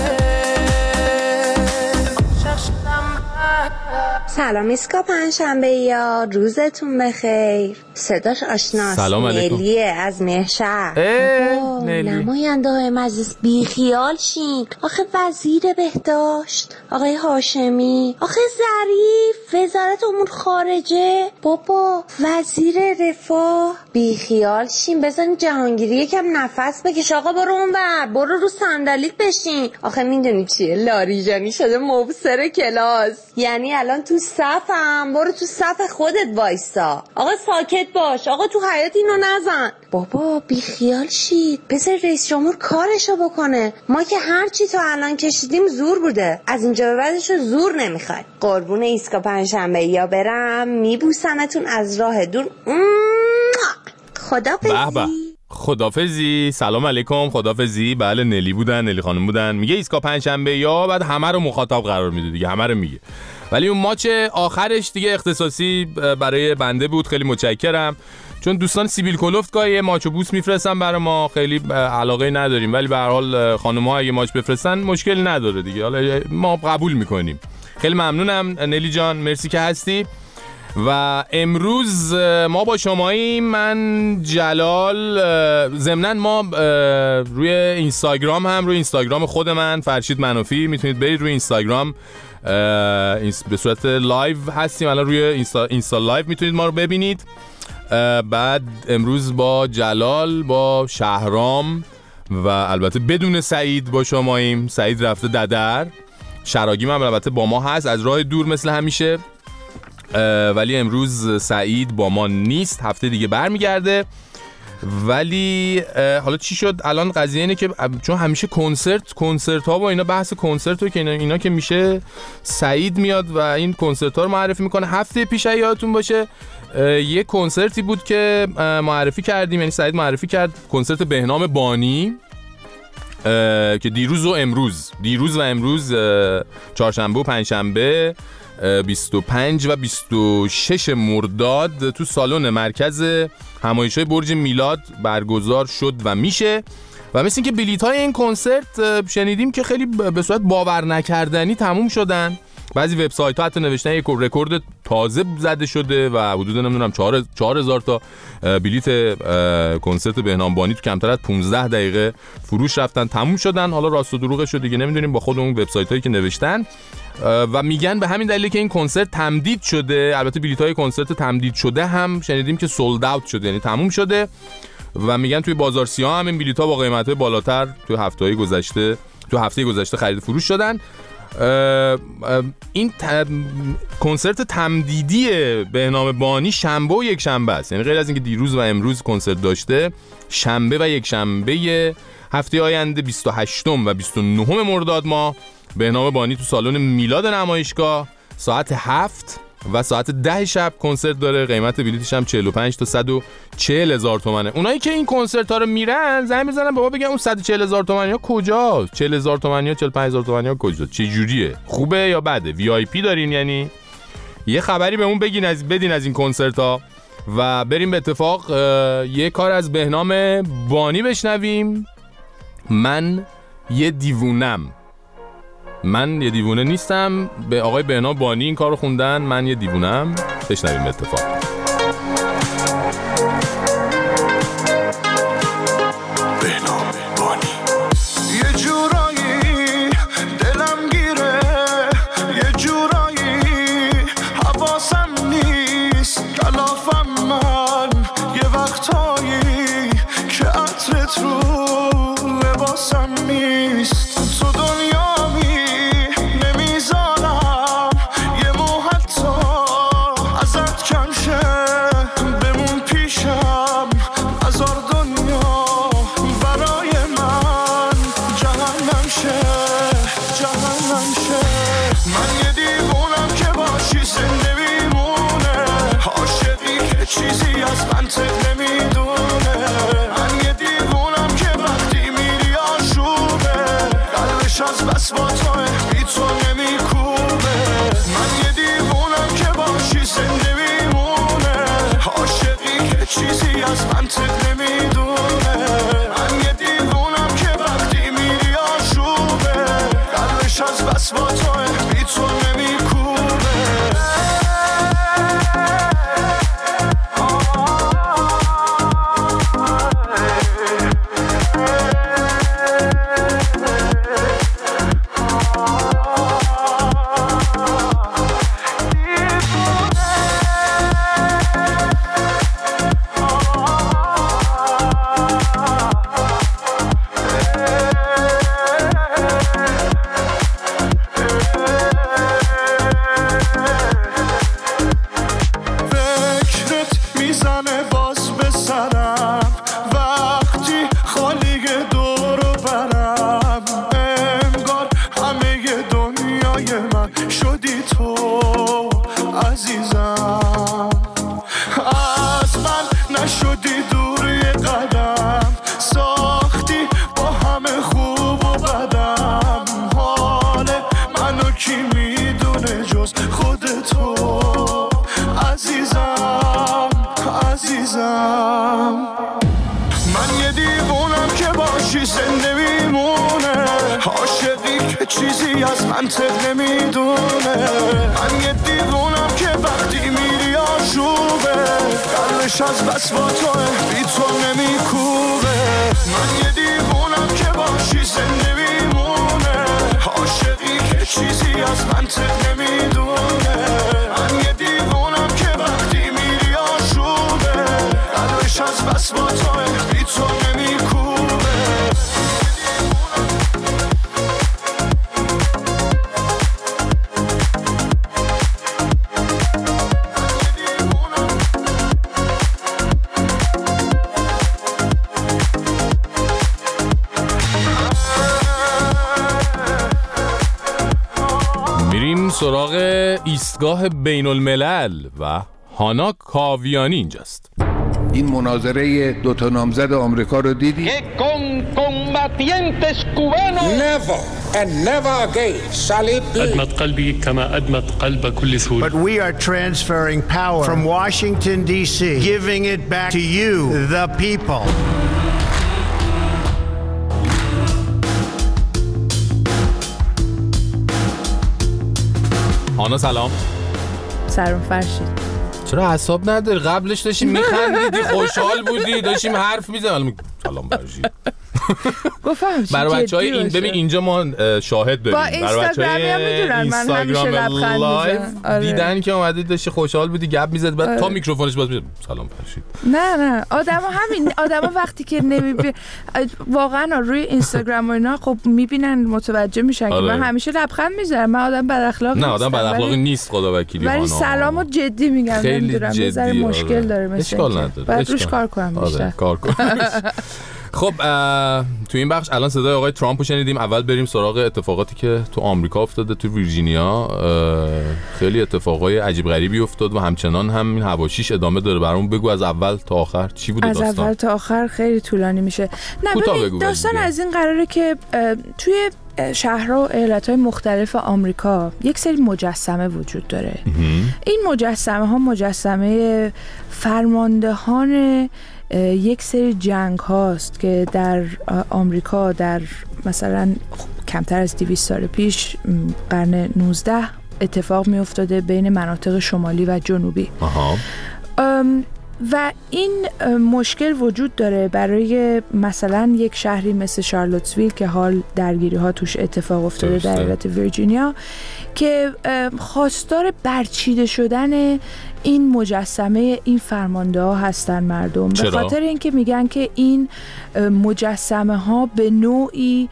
سلام ایسکا پنجشنبه یا روزتون بخیر. صداش آشناست. سلام علیکم. نلیه از مهشهر. نماینده های مجلس بیخیال شین. آخه وزیر بهداشت آقای هاشمی، آخه ظریف وزارت امور خارجه، بابا وزیر رفاه، بیخیال شین. بزن جهانگیری یکم نفس بکش. آقا برو اون بر، برو رو صندلیت بشین. آخه میدونی چیه، لاریجانی شده مبصر کلاس، یعنی الان تو صفم، برو تو صف خودت وایسا. آقا ساکت باش، آقا تو حیاط اینو نزن. بابا بیخیال شید، بذار رئیس جمهور کارشو بکنه. ما که هرچی تا الان کشیدیم زور بوده، از اینجا به بعدشو زور نمیخواد. قربون ایسکا پنجشنبه یا برم، میبوسمتون از راه دور. خدافظی. خدافظی. سلام علیکم. خدافظی. بله نلی بودن، نلی خانم بودن. میگه ایسکا پنجشنبه یا بعد همه رو مخاطب قرار میده دیگه، همه رو میگه. ولی اون ماچ آخرش دیگه اختصاصی برای بنده بود. خیلی متشکرم، چون دوستان سیبیل کلوفت گاهی ماچ و بوس میفرستن برای ما، خیلی علاقه نداریم، ولی به هر حال خانم‌ها اگه ماچ بفرستن مشکلی نداره دیگه، حالا ما قبول میکنیم. خیلی ممنونم نلی جان، مرسی که هستی. و امروز ما با شماییم، من جلال. ضمناً ما روی اینستاگرام هم روی اینستاگرام خود من فرشید منافی میتونید برید روی اینستاگرام، به صورت لایو هستیم الان روی اینستا, اینستا لایو میتونید ما رو ببینید. بعد امروز با جلال، با شهرام و البته بدون سعید با شماییم. سعید رفته ددر، شراگیم هم البته با ما هست از راه دور مثل همیشه، ولی امروز سعید با ما نیست، هفته دیگه برمیگرده. ولی حالا چی شد الان؟ قضیه اینه که چون همیشه کنسرت کنسرت ها و اینا، بحث کنسرت رو که اینا, اینا که میشه سعید میاد و این کنسرت ها رو معرفی میکنه. هفته پیش یادتون باشه یه کنسرتی بود که معرفی کردیم، یعنی سعید معرفی کرد، کنسرت بهنام بانی که دیروز و امروز دیروز و امروز چهارشنبه و پنجشنبه بیست و پنج و بیست و شش مرداد تو سالن مرکز همایش‌های برج میلاد برگزار شد و میشه. و مثل این که بلیط‌های این کنسرت شنیدیم که خیلی به صورت باور نکردنی تموم شدن. بعضی وبسایت‌ها حتی نوشتن یک رکورد تازه زده شده و حدود نمیدونم چهار هزار تا بلیط کنسرت بهنام بانی تو کمتر از پانزده دقیقه فروش رفتن، تموم شدن. حالا راست و دروغش رو دیگه نمیدونیم، با خود اون وبسایت‌هایی که نوشتن. و میگن به همین دلیل که این کنسرت تمدید شده، البته بلیط‌های کنسرت تمدید شده هم شنیدیم که سولد اوت شده، یعنی تموم شده. و میگن توی بازار سیاه هم این بلیط‌ها با قیمت‌های بالاتر تو هفته‌های گذشته تو هفته گذشته خرید فروش شدن. این کنسرت تمدیدی بهنام بانی شنبه و یک شنبه است، یعنی غیر از اینکه دیروز و امروز کنسرت داشته، شنبه و یک شنبه هفته آینده بیست و هشتم و بیست و نهم مرداد ما بهنام بانی تو سالن میلاد نمایشگاه ساعت هفت و ساعت ده شب کنسرت داره. قیمت بلیطش هم چهل و پنج تا صد و چهل هزار تومنه. اونایی که این کنسرت ها رو میرن زنگ میزنن به ما بگن اون صد و چهل هزار تومانی ها کجاست؟ چهل هزار تومانی ها، چهل و پنج هزار تومانی ها کجاست؟ چه جوریه؟ خوبه یا بده؟ وی آی پی دارین؟ یعنی یه خبری بهمون بگین از بدین از این کنسرت ها و بریم به اتفاق یه کار از بهنام بانی بشنویم. من یه دیوونم. من یه دیوونه نیستم، به آقای بهنام بانی این کار رو خوندن. من یه دیوونم. بشنویم به اتفاق. بهنام بانی. یه جورایی دلم گیره، یه جورایی حواسم نیست، کلافم من یه وقتایی که عطرت رو لباسم نیست. تو دنیا چیزی از منطق نمیدونه. من یه دیوونم که وقتی میری آشوبه، قلبش از بس با توه بی تو نمیکوبه. من یه دیوونم که باشی زنده میمونه، عاشقی که چیزی از منطق نمیدونه. من یه دیوونم که وقتی میری آشوبه، قلبش از بس با توه بی تو نمیکوبه. کی میدونه جز عزیزم. من یه دیوونم که باشی زنده میمونه، عاشقی که چیزی از منطق نمیدونه. من یه دیوونم که وقتی میری آشوبه، قلبش از بس با توه بی تو نمیکوبه. من یه دیوونم که باشی زنده میمونه، عاشقی که چیزی از منطق نمیدونه. من یه دیوونم که وقتی میری آشوبه، قلبش از بس با توه بی تو نمیکوبه. سراغ ایستگاه بین الملل و هانا کاویانی اینجاست. این مناظره دو تا نامزد آمریکا رو دیدی؟ Never and never again shall it be. أدمت قلبي كما أدمت قلب كل سوري. But we are transferring power from Washington D C, giving it back to you, the people. هانا سلام. سلام فرشید. چرا اعصاب نداری؟ قبلش داشتیم میخندیدی، خوشحال بودی، داشتیم حرف میزدیم. سلام فرشید. گفتم برای بچهای این ببین اینجا ما شاهد داریم. با اینستاگرامی هم میدونن من همیشه لبخند میزنم. دیدن که اومدی داشتی خوشحال بودی گپ میزد بعد آره. تا میکروفونش باز میاد سلام فرشید. نه نه آدما همین آدما وقتی که نمیبینن واقعا روی اینستاگرام و اینا خب میبینن متوجه میشن آره. که من همیشه لبخند میزنم. من آدم بد اخلاقی نه آدم بد اخلاقی نیست خدا وکیلی. ولی سلامو جدی میگم نمیدونم یه ذره مشکل داره مثلا. اشکال نداره. بعد روش کار کنم بیشتر. کار کنم. خب تو این بخش الان صدای آقای ترامپ رو شنیدیم. اول بریم سراغ اتفاقاتی که تو آمریکا افتاده. تو ویرجینیا خیلی اتفاقای عجیب غریبی افتاد و همچنان هم این حواشیش ادامه داره. برامون بگو از اول تا آخر چی بود داستان؟ از اول تا آخر خیلی طولانی میشه. نه ببین داستان از این قراره که توی شهرها و ایالت‌های مختلف آمریکا یک سری مجسمه وجود داره. این مجسمه ها مجسمه فرماندهان یک سری جنگ هاست که در آمریکا در مثلا کمتر از دویست سال پیش قرن نوزده اتفاق می افتاده بین مناطق شمالی و جنوبی. آها. و این مشکل وجود داره برای مثلا یک شهری مثل شارلوتسویل که حال درگیری ها توش اتفاق افتاده درسته. در ایالت ویرجینیا که خواستار برچیده شدن این مجسمه این فرمانده ها هستن مردم. به خاطر اینکه میگن که این مجسمه ها به نوعی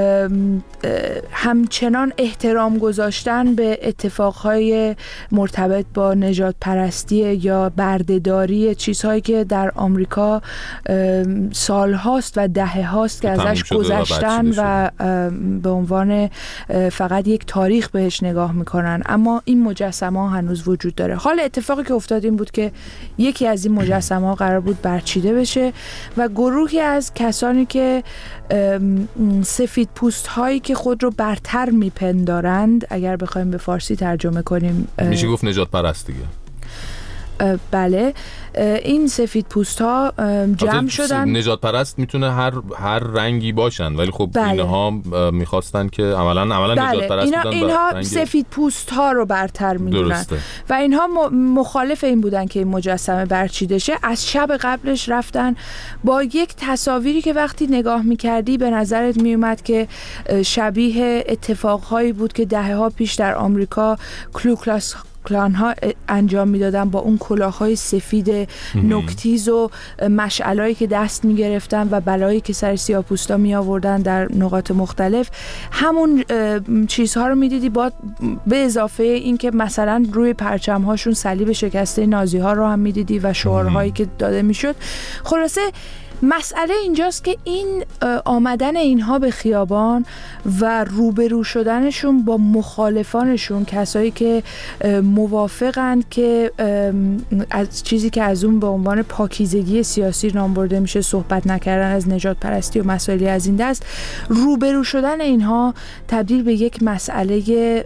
همچنان احترام گذاشتن به اتفاقهای مرتبط با نژاد پرستی یا بردهداری، چیزهایی که در آمریکا سال هاست و دهه هاست که ازش گذشتن و, و به عنوان فقط یک تاریخ بهش نگاه میکنن. اما این مجسمه ها هنوز وجود داره. حال اتفاقی که افتاد این بود که یکی از این مجسمه ها قرار بود برچیده بشه و گروهی از کسانی که سفید پوست هایی که خود رو برتر میپندارند، اگر بخوایم به فارسی ترجمه کنیم میشه گفت نجات پرست دیگه. بله این سفید پوست ها جمع شدن. نجات پرست میتونه هر هر رنگی باشن ولی خب بله. اینها میخواستن که عملا عملا بله. نجات پرست اینا بودن. اینها رنگ... سفید پوست ها رو برتر میدونن و اینها مخالف این بودن که این مجسمه برچیده شه. از شب قبلش رفتن با یک تصاویری که وقتی نگاه میکردی به نظرت میومد که شبیه اتفاقهایی بود که دهه ها پیش در آمریکا کلوکلاس کلان ها انجام میدادن با اون کلاه‌های سفید نوک‌تیز و مشعلایی که دست میگرفتن و بلایی که سر سیاه‌پوستا می آوردن در نقاط مختلف. همون چیزها رو میدیدی با به اضافه این که مثلا روی پرچم هاشون صلیب شکسته نازی ها رو هم میدیدی و شعارهایی که داده میشد. خلاصه مسئله اینجاست که این آمدن اینها به خیابان و روبرو شدنشون با مخالفانشون، کسایی که موافقند که از چیزی که از اون به عنوان پاکیزگی سیاسی نام برده میشه صحبت نکردن از نژاد پرستی و مسائلی از این دست، روبرو شدن اینها تبدیل به یک مسئله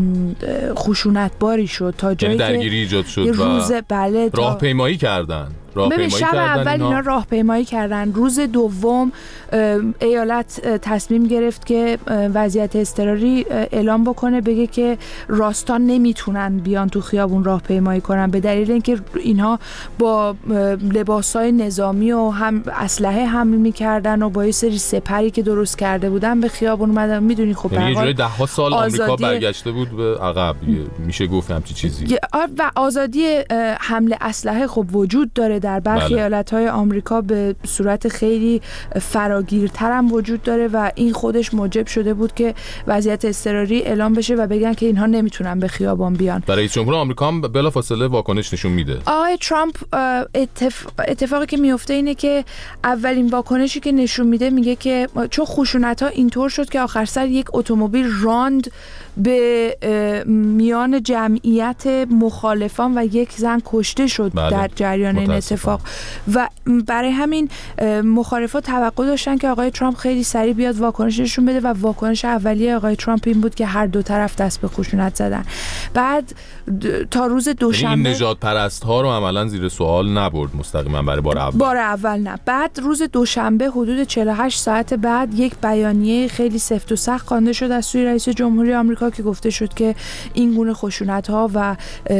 خشونتباری شد تا جایی یعنی درگیری ایجاد شد روز و بله راهپیمایی کردن راهپیمایی شب کردن اول اینا, اینا راهپیمایی کردن. روز دوم ایالت تصمیم گرفت که وضعیت اضطراری اعلام بکنه، بگه که راستان نمیتونن بیان تو خیابون راهپیمایی کنن به دلیل اینکه اینها با لباسای نظامی و هم اسلحه حمل میکردن و با یه سری سپری که درست کرده بودن به خیابون اومدن. میدونی خب یه جوری ده ها سال آمریکا برگشته بود به عقب، میشه گفت همچین چیزی. و آزادی حمل اسلحه خب وجود داره در برخی ایالت‌های آمریکا به صورت خیلی فراگیرتر هم وجود داره و این خودش موجب شده بود که وضعیت اضطراری اعلام بشه و بگن که اینها نمیتونن به خیابان بیان. برای رئیس جمهور آمریکا هم بلافاصله واکنش نشون میده. آقای ترامپ اتف... اتفاقی که میفته اینه که اولین واکنشی که نشون میده میگه که چون خشونت‌ها اینطور شد که آخر سر یک اتومبیل راند به میان جمعیت مخالفان و یک زن کشته شد بله. در جریان این اتفاق و برای همین مخالفان توقع داشتن که آقای ترامپ خیلی سریع بیاد واکنش نشون بده و واکنش اولیه آقای ترامپ این بود که هر دو طرف دست به خشونت زدن. بعد تا روز دوشنبه این نژاد پرست ها رو عملاً زیر سوال نبرد مستقیما برای بار اول. بار اول نه. بعد روز دوشنبه حدود چهل و هشت ساعت بعد یک بیانیه خیلی سفت و سخت خوانده شد از سوی رئیس جمهوری آمریکا که گفته شد که این گونه خشونت‌ها و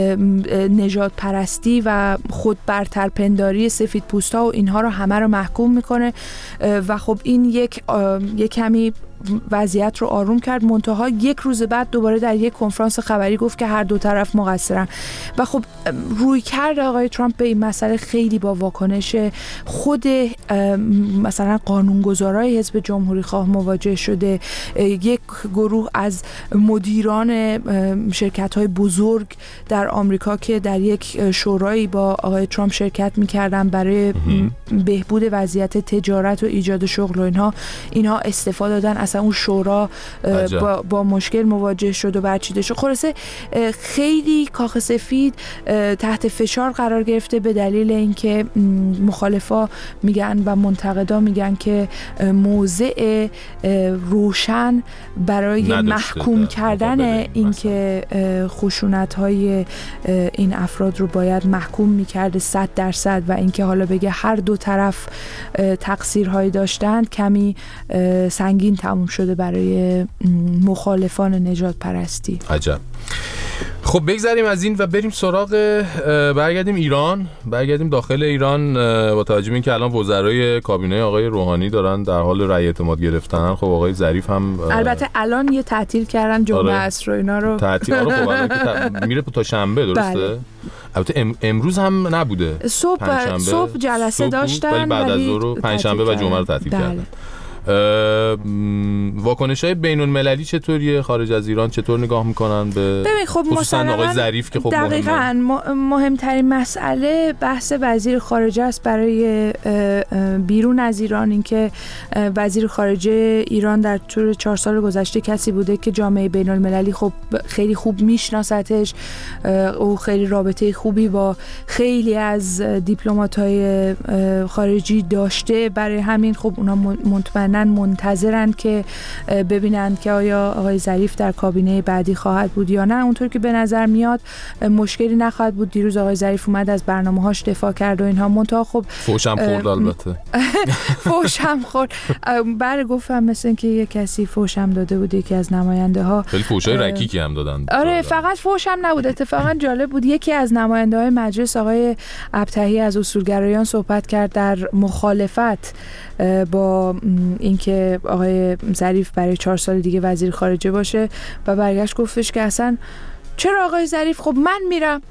نژاد پرستی و خود برترپنداری سفیدپوست‌ها و اینها رو همه رو محکوم میکنه و خب این یک یک کمی وضعیت رو آروم کرد. منتها یک روز بعد دوباره در یک کنفرانس خبری گفت که هر دو طرف مقصرن و خب روی کرد آقای ترامپ به این مسئله خیلی با واکنش خود مثلا قانونگذارای حزب جمهوری خواه مواجه شده. یک گروه از مدیران شرکت‌های بزرگ در آمریکا که در یک شورایی با آقای ترامپ شرکت می‌کردن برای بهبود وضعیت تجارت و ایجاد شغل و اینها اینها استفاده دادن. اصلا اون شورا با, با مشکل مواجه شد و برچیده شد. خلاصه خیلی کاخ سفید تحت فشار قرار گرفته به دلیل اینکه مخالفا میگن و منتقدا میگن که موضع روشن برای محکوم کردن اینکه خشونت‌های این افراد رو باید محکوم میکرده صد درصد و اینکه حالا بگه هر دو طرف تقصیرهایی داشتند کمی سنگین تموم شده برای مخالفان نژاد پرستی. عجب. خب بگذاریم از این و بریم سراغ برگردیم ایران برگردیم داخل ایران با توجه به اینکه الان وزرای کابینه آقای روحانی دارن در حال رأی اعتماد گرفتن. خب آقای ظریف هم البته الان یه تعطیل کردن جمعه عصر و اینا رو تعطیل رو خب الان که میره تا شنبه درسته؟ بله. البته ام، امروز هم نبوده. صبح صبح جلسه داشتن ولی بعد از ظهر پنجشنبه و جمعه رو تعطیل بله. کردن. واکنش‌های بین‌المللی چطوریه؟ خارج از ایران چطور نگاه میکنن به خب خصوصا آقای ظریف که خب دقیقاً مهمترین مسئله بحث وزیر خارجه است برای بیرون از ایران. اینکه وزیر خارجه ایران در طول چهار سال گذشته کسی بوده که جامعه بین‌المللی خب خیلی خوب میشناستش، او خیلی رابطه خوبی با خیلی از دیپلمات‌های خارجی داشته. برای همین خب اونا مطمئن منتظرن که ببینن که آیا آقای ظریف در کابینه بعدی خواهد بود یا نه. اونطور که به نظر میاد مشکلی نخواهد بود. دیروز آقای ظریف اومد از برنامه‌هاش دفاع کرد و اینها. منتها خب فوشم خورد البته فوشم خورد. بله گفتم مثل اینکه یه کسی فوشم داده بود، یکی از نماینده ها. خیلی فوشای رکیکی هم دادن. آره فقط فوشم نبود. اتفاقا جالب بود یکی از نماینده‌های مجلس آقای ابطحی از اصولگرایان صحبت کرد در مخالفت با اینکه آقای ظریف برای چهار سال دیگه وزیر خارجه باشه و برگشت گفتش که اصلا چرا آقای ظریف، خب من میرم.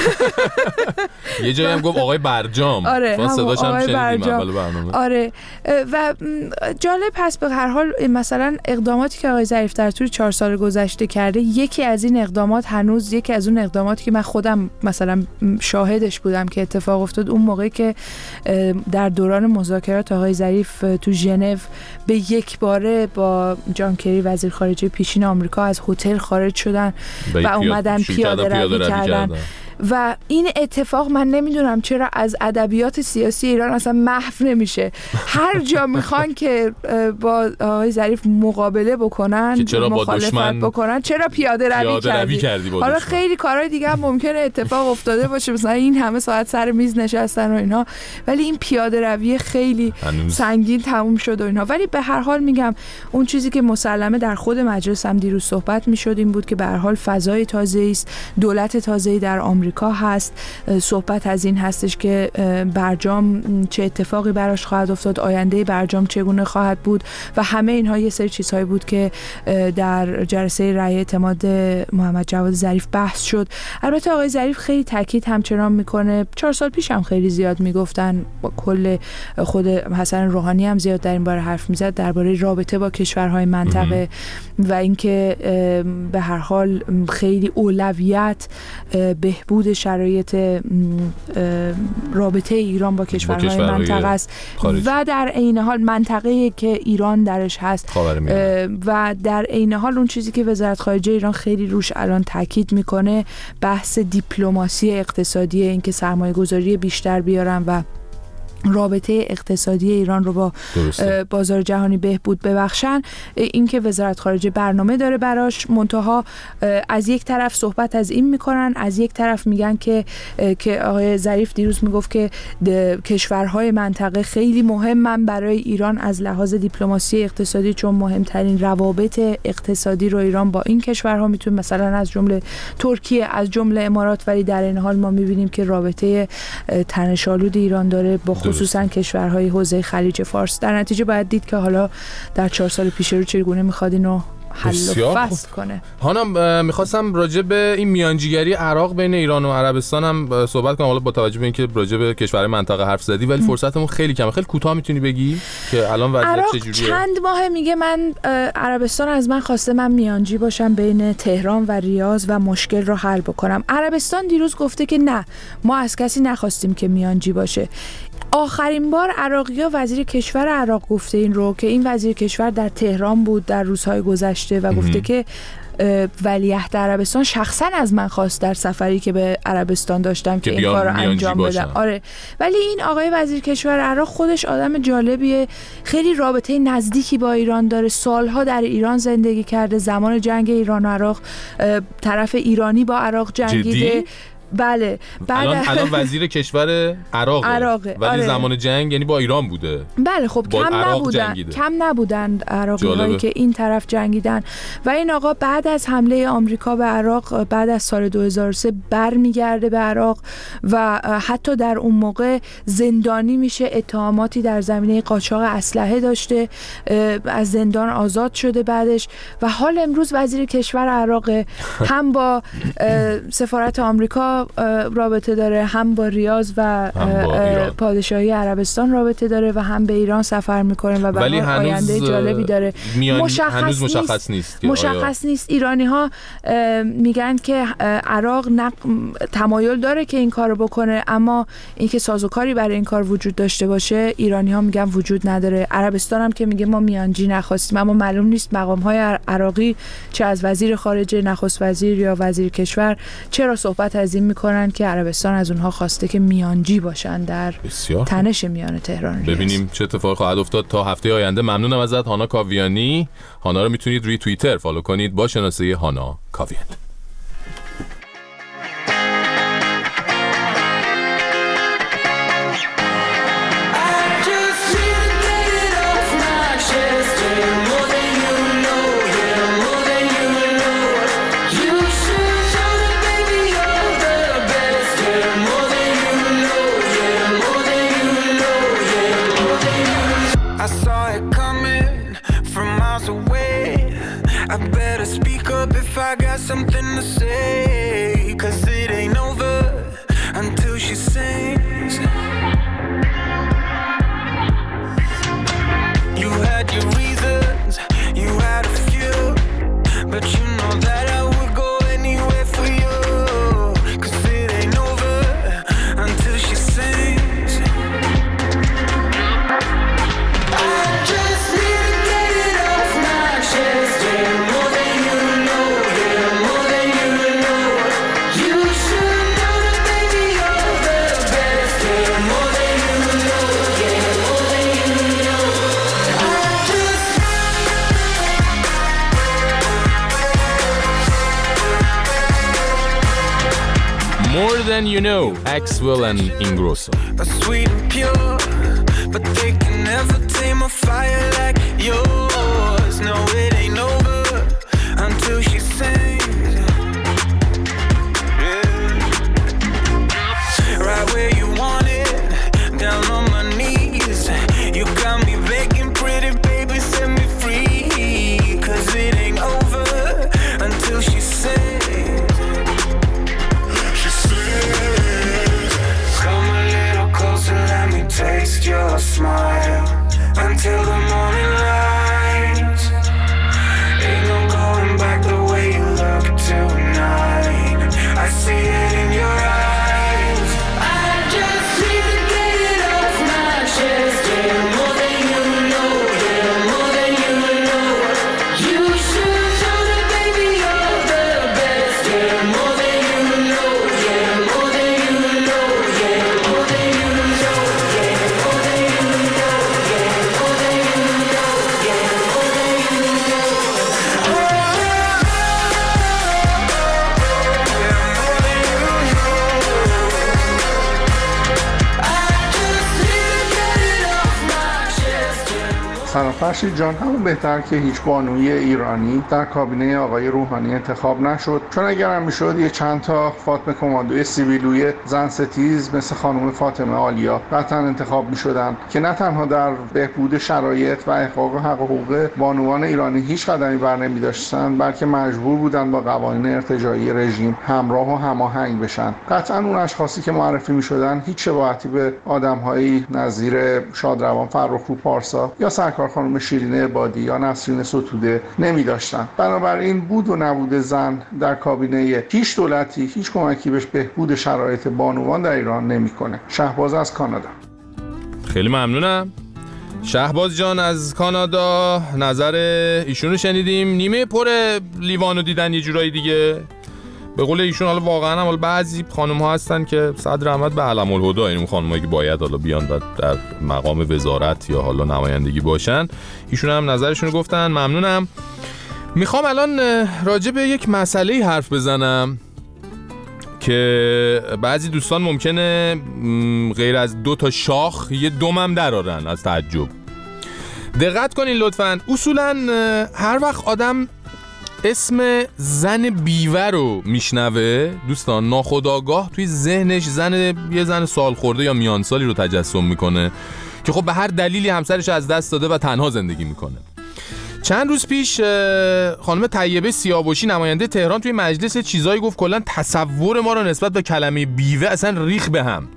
یه جایی هم گفت آقای برجام. آره هم صداش هم شنیدیم اول برنامه. آره و جالب هست به هر حال مثلا اقداماتی که آقای ظریف در طول چهار سال گذشته کرده، یکی از این اقدامات هنوز یکی از اون اقداماتی که من خودم مثلا شاهدش بودم که اتفاق افتاد اون موقعی که در دوران مذاکرات آقای ظریف تو ژنو به یک باره با جان کری وزیر خارجه پیشین آمریکا از هتل خارج شدن و اومدن پیاده روی کردن. و این اتفاق من نمیدونم چرا از ادبیات سیاسی ایران اصلا محو نمیشه. هر جا میخوان که با آقای ظریف مقابله بکنن، چرا با دشمن بکنن، چرا پیاده روی پیاده کردی, روی کردی حالا خیلی کارهای دیگه هم ممکنه اتفاق افتاده باشه، مثلا این همه ساعت سر میز نشستن و اینا، ولی این پیاده روی خیلی هنوز سنگین تموم شد و اینا. ولی به هر حال میگم اون چیزی که مسلمه در خود مجلس هم دیروز صحبت میشد این بود که به هر حال فضای تازه‌ای است، دولت تازه‌ای در آمریکا هست، صحبت از این هستش که برجام چه اتفاقی براش خواهد افتاد، آینده برجام چگونه خواهد بود و همه اینها یه سری چیزهایی بود که در جلسه رأی اعتماد محمد جواد ظریف بحث شد. البته آقای ظریف خیلی تاکید همچنان میکنه، چهار سال پیش هم خیلی زیاد میگفتن، با کل خود حسن روحانی هم زیاد در این باره حرف میزد درباره رابطه با کشورهای منطقه و اینکه به هر حال خیلی اولویت بهبود شرایط رابطه ایران با کشورهای, با کشورهای منطقه است و در عین حال منطقه‌ای که ایران درش هست و در عین حال اون چیزی که وزارت خارجه ایران خیلی روش الان تاکید میکنه بحث دیپلماسی اقتصادی، اینکه سرمایه‌گذاری بیشتر بیارن و رابطه اقتصادی ایران رو با درسته. بازار جهانی بهبود ببخشن. این که وزارت خارجه برنامه داره براش، منتها از یک طرف صحبت از این میکنن، از یک طرف میگن که که آقای ظریف دیروز میگفت که کشورهای منطقه خیلی مهمن برای ایران از لحاظ دیپلماسی اقتصادی، چون مهمترین روابط اقتصادی رو ایران با این کشورها میتونه، مثلا از جمله ترکیه، از جمله امارات، ولی در این حال ما میبینیم که رابطه تنش‌آلود ایران داره با خصوصا کشورهای حوزه خلیج فارس. در نتیجه باید دید که حالا در چهار سال پیش رو چگونه میخواد اینو حل و فصل کنه. هانم میخواستم راجع به این میانجیگری عراق بین ایران و عربستان هم صحبت کنم، حالا با توجه به اینکه راجع به کشورهای منطقه حرف زدی ولی فرصتمون خیلی کمه. خیلی کوتاه میتونی بگی که الان وضعیت چجوریه؟ چند ماه میگه من عربستان از من خواسته من میانجی باشم بین تهران و ریاض و مشکل رو حل بکنم. عربستان دیروز گفته که نه، ما از کسی نخواستیم که میانجی باشه. آخرین بار عراقی‌ها وزیر کشور عراق گفته این رو که این وزیر کشور در تهران بود در روزهای گذشته و گفته که ولیعهد عربستان شخصا از من خواست در سفری که به عربستان داشتم که, که این کار رو انجام بدم. آره، ولی این آقای وزیر کشور عراق خودش آدم جالبیه، خیلی رابطه نزدیکی با ایران داره، سالها در ایران زندگی کرده، زمان جنگ ایران و عراق طرف ایرانی با عراق جنگیده. جدی؟ بله. بعد الان الان وزیر کشور عراقه, عراقه. ولی آره. زمان جنگ یعنی با ایران بوده. بله خب کم نبودن جنگیده. کم نبودن عراقی‌هایی که این طرف جنگیدن و این آقا بعد از حمله آمریکا به عراق بعد از سال دو هزار و سه برمیگرده به عراق و حتی در اون موقع زندانی میشه، اتهاماتی در زمینه قاچاق اسلحه داشته، از زندان آزاد شده بعدش و حال امروز وزیر کشور عراق هم با سفارت آمریکا رابطه داره، هم با ریاض و پادشاهی عربستان رابطه داره و هم به ایران سفر میکنه و برای آینده جالبی داره. مشخص هنوز مشخص نیست. مشخص نیست. ایرانی ها میگن که عراق تمایل داره که این کارو بکنه، اما اینکه سازوکاری برای این کار وجود داشته باشه ایرانی ها میگن وجود نداره. عربستان هم که میگه ما میانجی نخواستیم، اما معلوم نیست مقام های عراقی چه از وزیر خارجه، نخست وزیر یا وزیر کشور چرا صحبت از این میکنن که عربستان از اونها خواسته که میانجی باشن در تنش میان تهران و ریاض. ببینیم چه اتفاقی خواهد افتاد تا هفته آینده. ممنونم ازت هانا کاویانی. هانا رو میتونید روی توییتر فالو کنید با شناسه هانا کاویان. Something More Than You Know, Axwell and Ingrosso. Sweet and pure, but they can never tame a fire like yours. No, it ain't over until she sings. Yeah. Right where you want it, down on my knees. You got me begging, pretty baby, set me free. Cause it ain't over until she sings. She sings. Come a little closer, let me taste your smile until the morning light. Ain't no going back the way you look tonight. I see it in your eyes. I just need to get it off my chest. Yeah, more than you know. Yeah, more than you know. You should tell me, baby, you're the best. Yeah, more than you know. Yeah, more than you know. Yeah, more than you know. Yeah, more than you know. Yeah, more than you know. Yeah, more than you know. سلام فرشید جان، همون بهتر که هیچ بانوی ایرانی در کابینه آقای روحانی انتخاب نشد، چون اگرم میشد یه چند تا فاطمه کماندوی سیبیلوی زن ستیز مثل خانم فاطمه آلیا قطعا انتخاب میشدن که نه تنها در بهبود شرایط و احقاق حق و حقوق بانوان ایرانی هیچ قدمی بر نمی داشتن، بلکه مجبور بودن با قوانین ارتجاعی رژیم همراه و هماهنگ بشن. قطعا اون اشخاصی که معرفی میشدن هیچ شباهتی به آدم‌هایی نظیر شادروان فرخرو پارسا یا سرکار خانم شیرین عبادی یا نسرین ستوده نمی داشتن. بنابراین بود و نبود زن در کابینه هیچ دولتی هیچ کمکی به بهبود شرایط بانوان در ایران نمیکنه. شهباز از کانادا. خیلی ممنونم شهباز جان از کانادا. نظر ایشونو شنیدیم. نیمه پر لیوانو دیدن یه جورایی دیگه. به قول ایشون حالا واقعا هم بعضی خانم ها هستن که صدر رحمت به علم الهدا، این خانمایی که باید حالا بیان و در مقام وزارت یا حالا نمایندگی باشن، ایشون هم نظرشون رو گفتن. ممنونم. میخوام الان راجع به یک مسئله حرف بزنم که بعضی دوستان ممکنه غیر از دو تا شاخ یه دومم درارن از تعجب. دقت کنین لطفاً. اصولاً هر وقت آدم اسم زن بیوه رو میشنوه دوستان، ناخودآگاه توی ذهنش زن یه زن سال خورده یا میان سالی رو تجسم میکنه که خب به هر دلیلی همسرش از دست داده و تنها زندگی میکنه. چند روز پیش خانم طیبه سیاوشی نماینده تهران توی مجلس چیزایی گفت کلا تصور ما رو نسبت به کلمه بیوه اصلا ریخ به هم.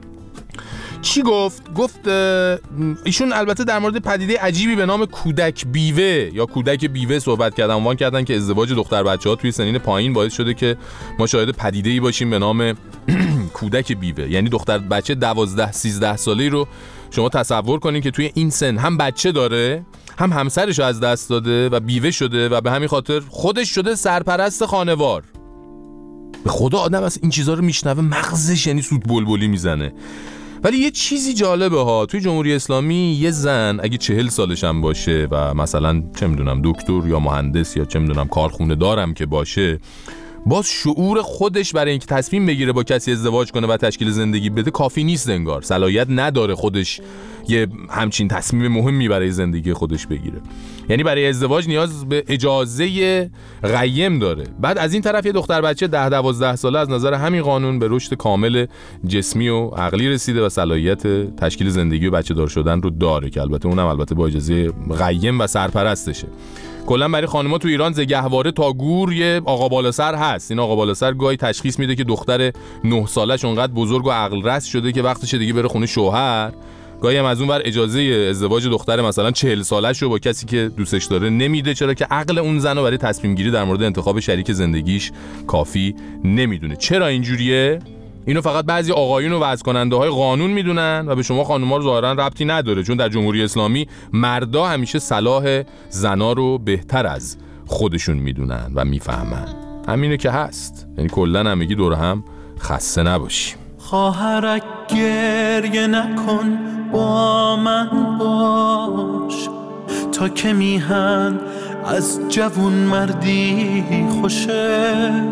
چی گفت؟ گفت ایشون البته در مورد پدیده عجیبی به نام کودک بیوه یا کودک بیوه صحبت کردن. عنوان کردن که ازدواج دختر بچه‌ها توی سنین پایین باعث شده که ما شاهد پدیده‌ای باشیم به نام کودک بیوه، یعنی دختر بچه دوازده سیزده ساله‌ای رو شما تصور کنین که توی این سن هم بچه داره، هم همسرش رو از دست داده و بیوه شده و به همین خاطر خودش شده سرپرست خانوار. به خدا آدم از این چیزا رو میشنوه مغزش یعنی سوت بلبلی میزنه. ولی یه چیزی جالبه ها، توی جمهوری اسلامی یه زن اگه چهل سالش هم باشه و مثلا چه میدونم دکتر یا مهندس یا چه میدونم کارخونه دارم که باشه، باز شعور خودش برای اینکه تصمیم بگیره با کسی ازدواج کنه و تشکیل زندگی بده کافی نیست، انگار صلاحیت نداره خودش یه همچین تصمیم مهمی برای زندگی خودش بگیره. یعنی برای ازدواج نیاز به اجازه قیم داره. بعد از این طرف یه دختر بچه ده دوازده ساله از نظر همین قانون به رشد کامل جسمی و عقلی رسیده و صلاحیت تشکیل زندگی و بچه دار شدن رو داره که البته اونم البته با اجازه قیم و سرپرستشه. کلا برای خانم‌ها تو ایران ز گهواره تا گور یه آقا بالاسر هست. این آقا بالاسر گاهی تشخیص میده که دختر نه سالش اونقدر بزرگ و عقل رس شده که وقتشه دیگه بره خونه شوهر. گاهی هم از اون ور اجازه ازدواج دختر مثلا چهل سالش رو با کسی که دوستش داره نمیده، چرا که عقل اون زن رو برای تصمیم گیری در مورد انتخاب شریک زندگیش کافی نمیدونه. چرا اینجوریه؟ اینو فقط بعضی آقایون و وضع کننده های قانون میدونن و به شما خانوما رو ظاهرا ربطی نداره، چون در جمهوری اسلامی مردا همیشه صلاح زنا رو بهتر از خودشون میدونن و میفهمن. همینه که هست. یعنی کلا همگی دور هم خسته نباشیم. خواهرک گریه نکن با من باش، تا که میهن از جوون مردی خوشه.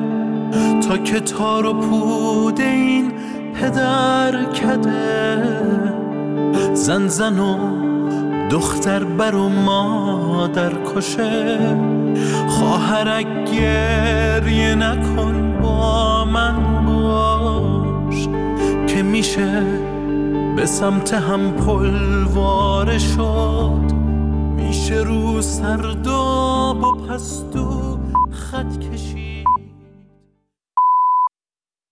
تا که تار و پود این پدر کده، زن زن و دختر بر و مادر کشه. خواهرک گریه نکن با من باش، که میشه به سمت هم پلواره شد. میشه رو سرداب و پستو خط کشید.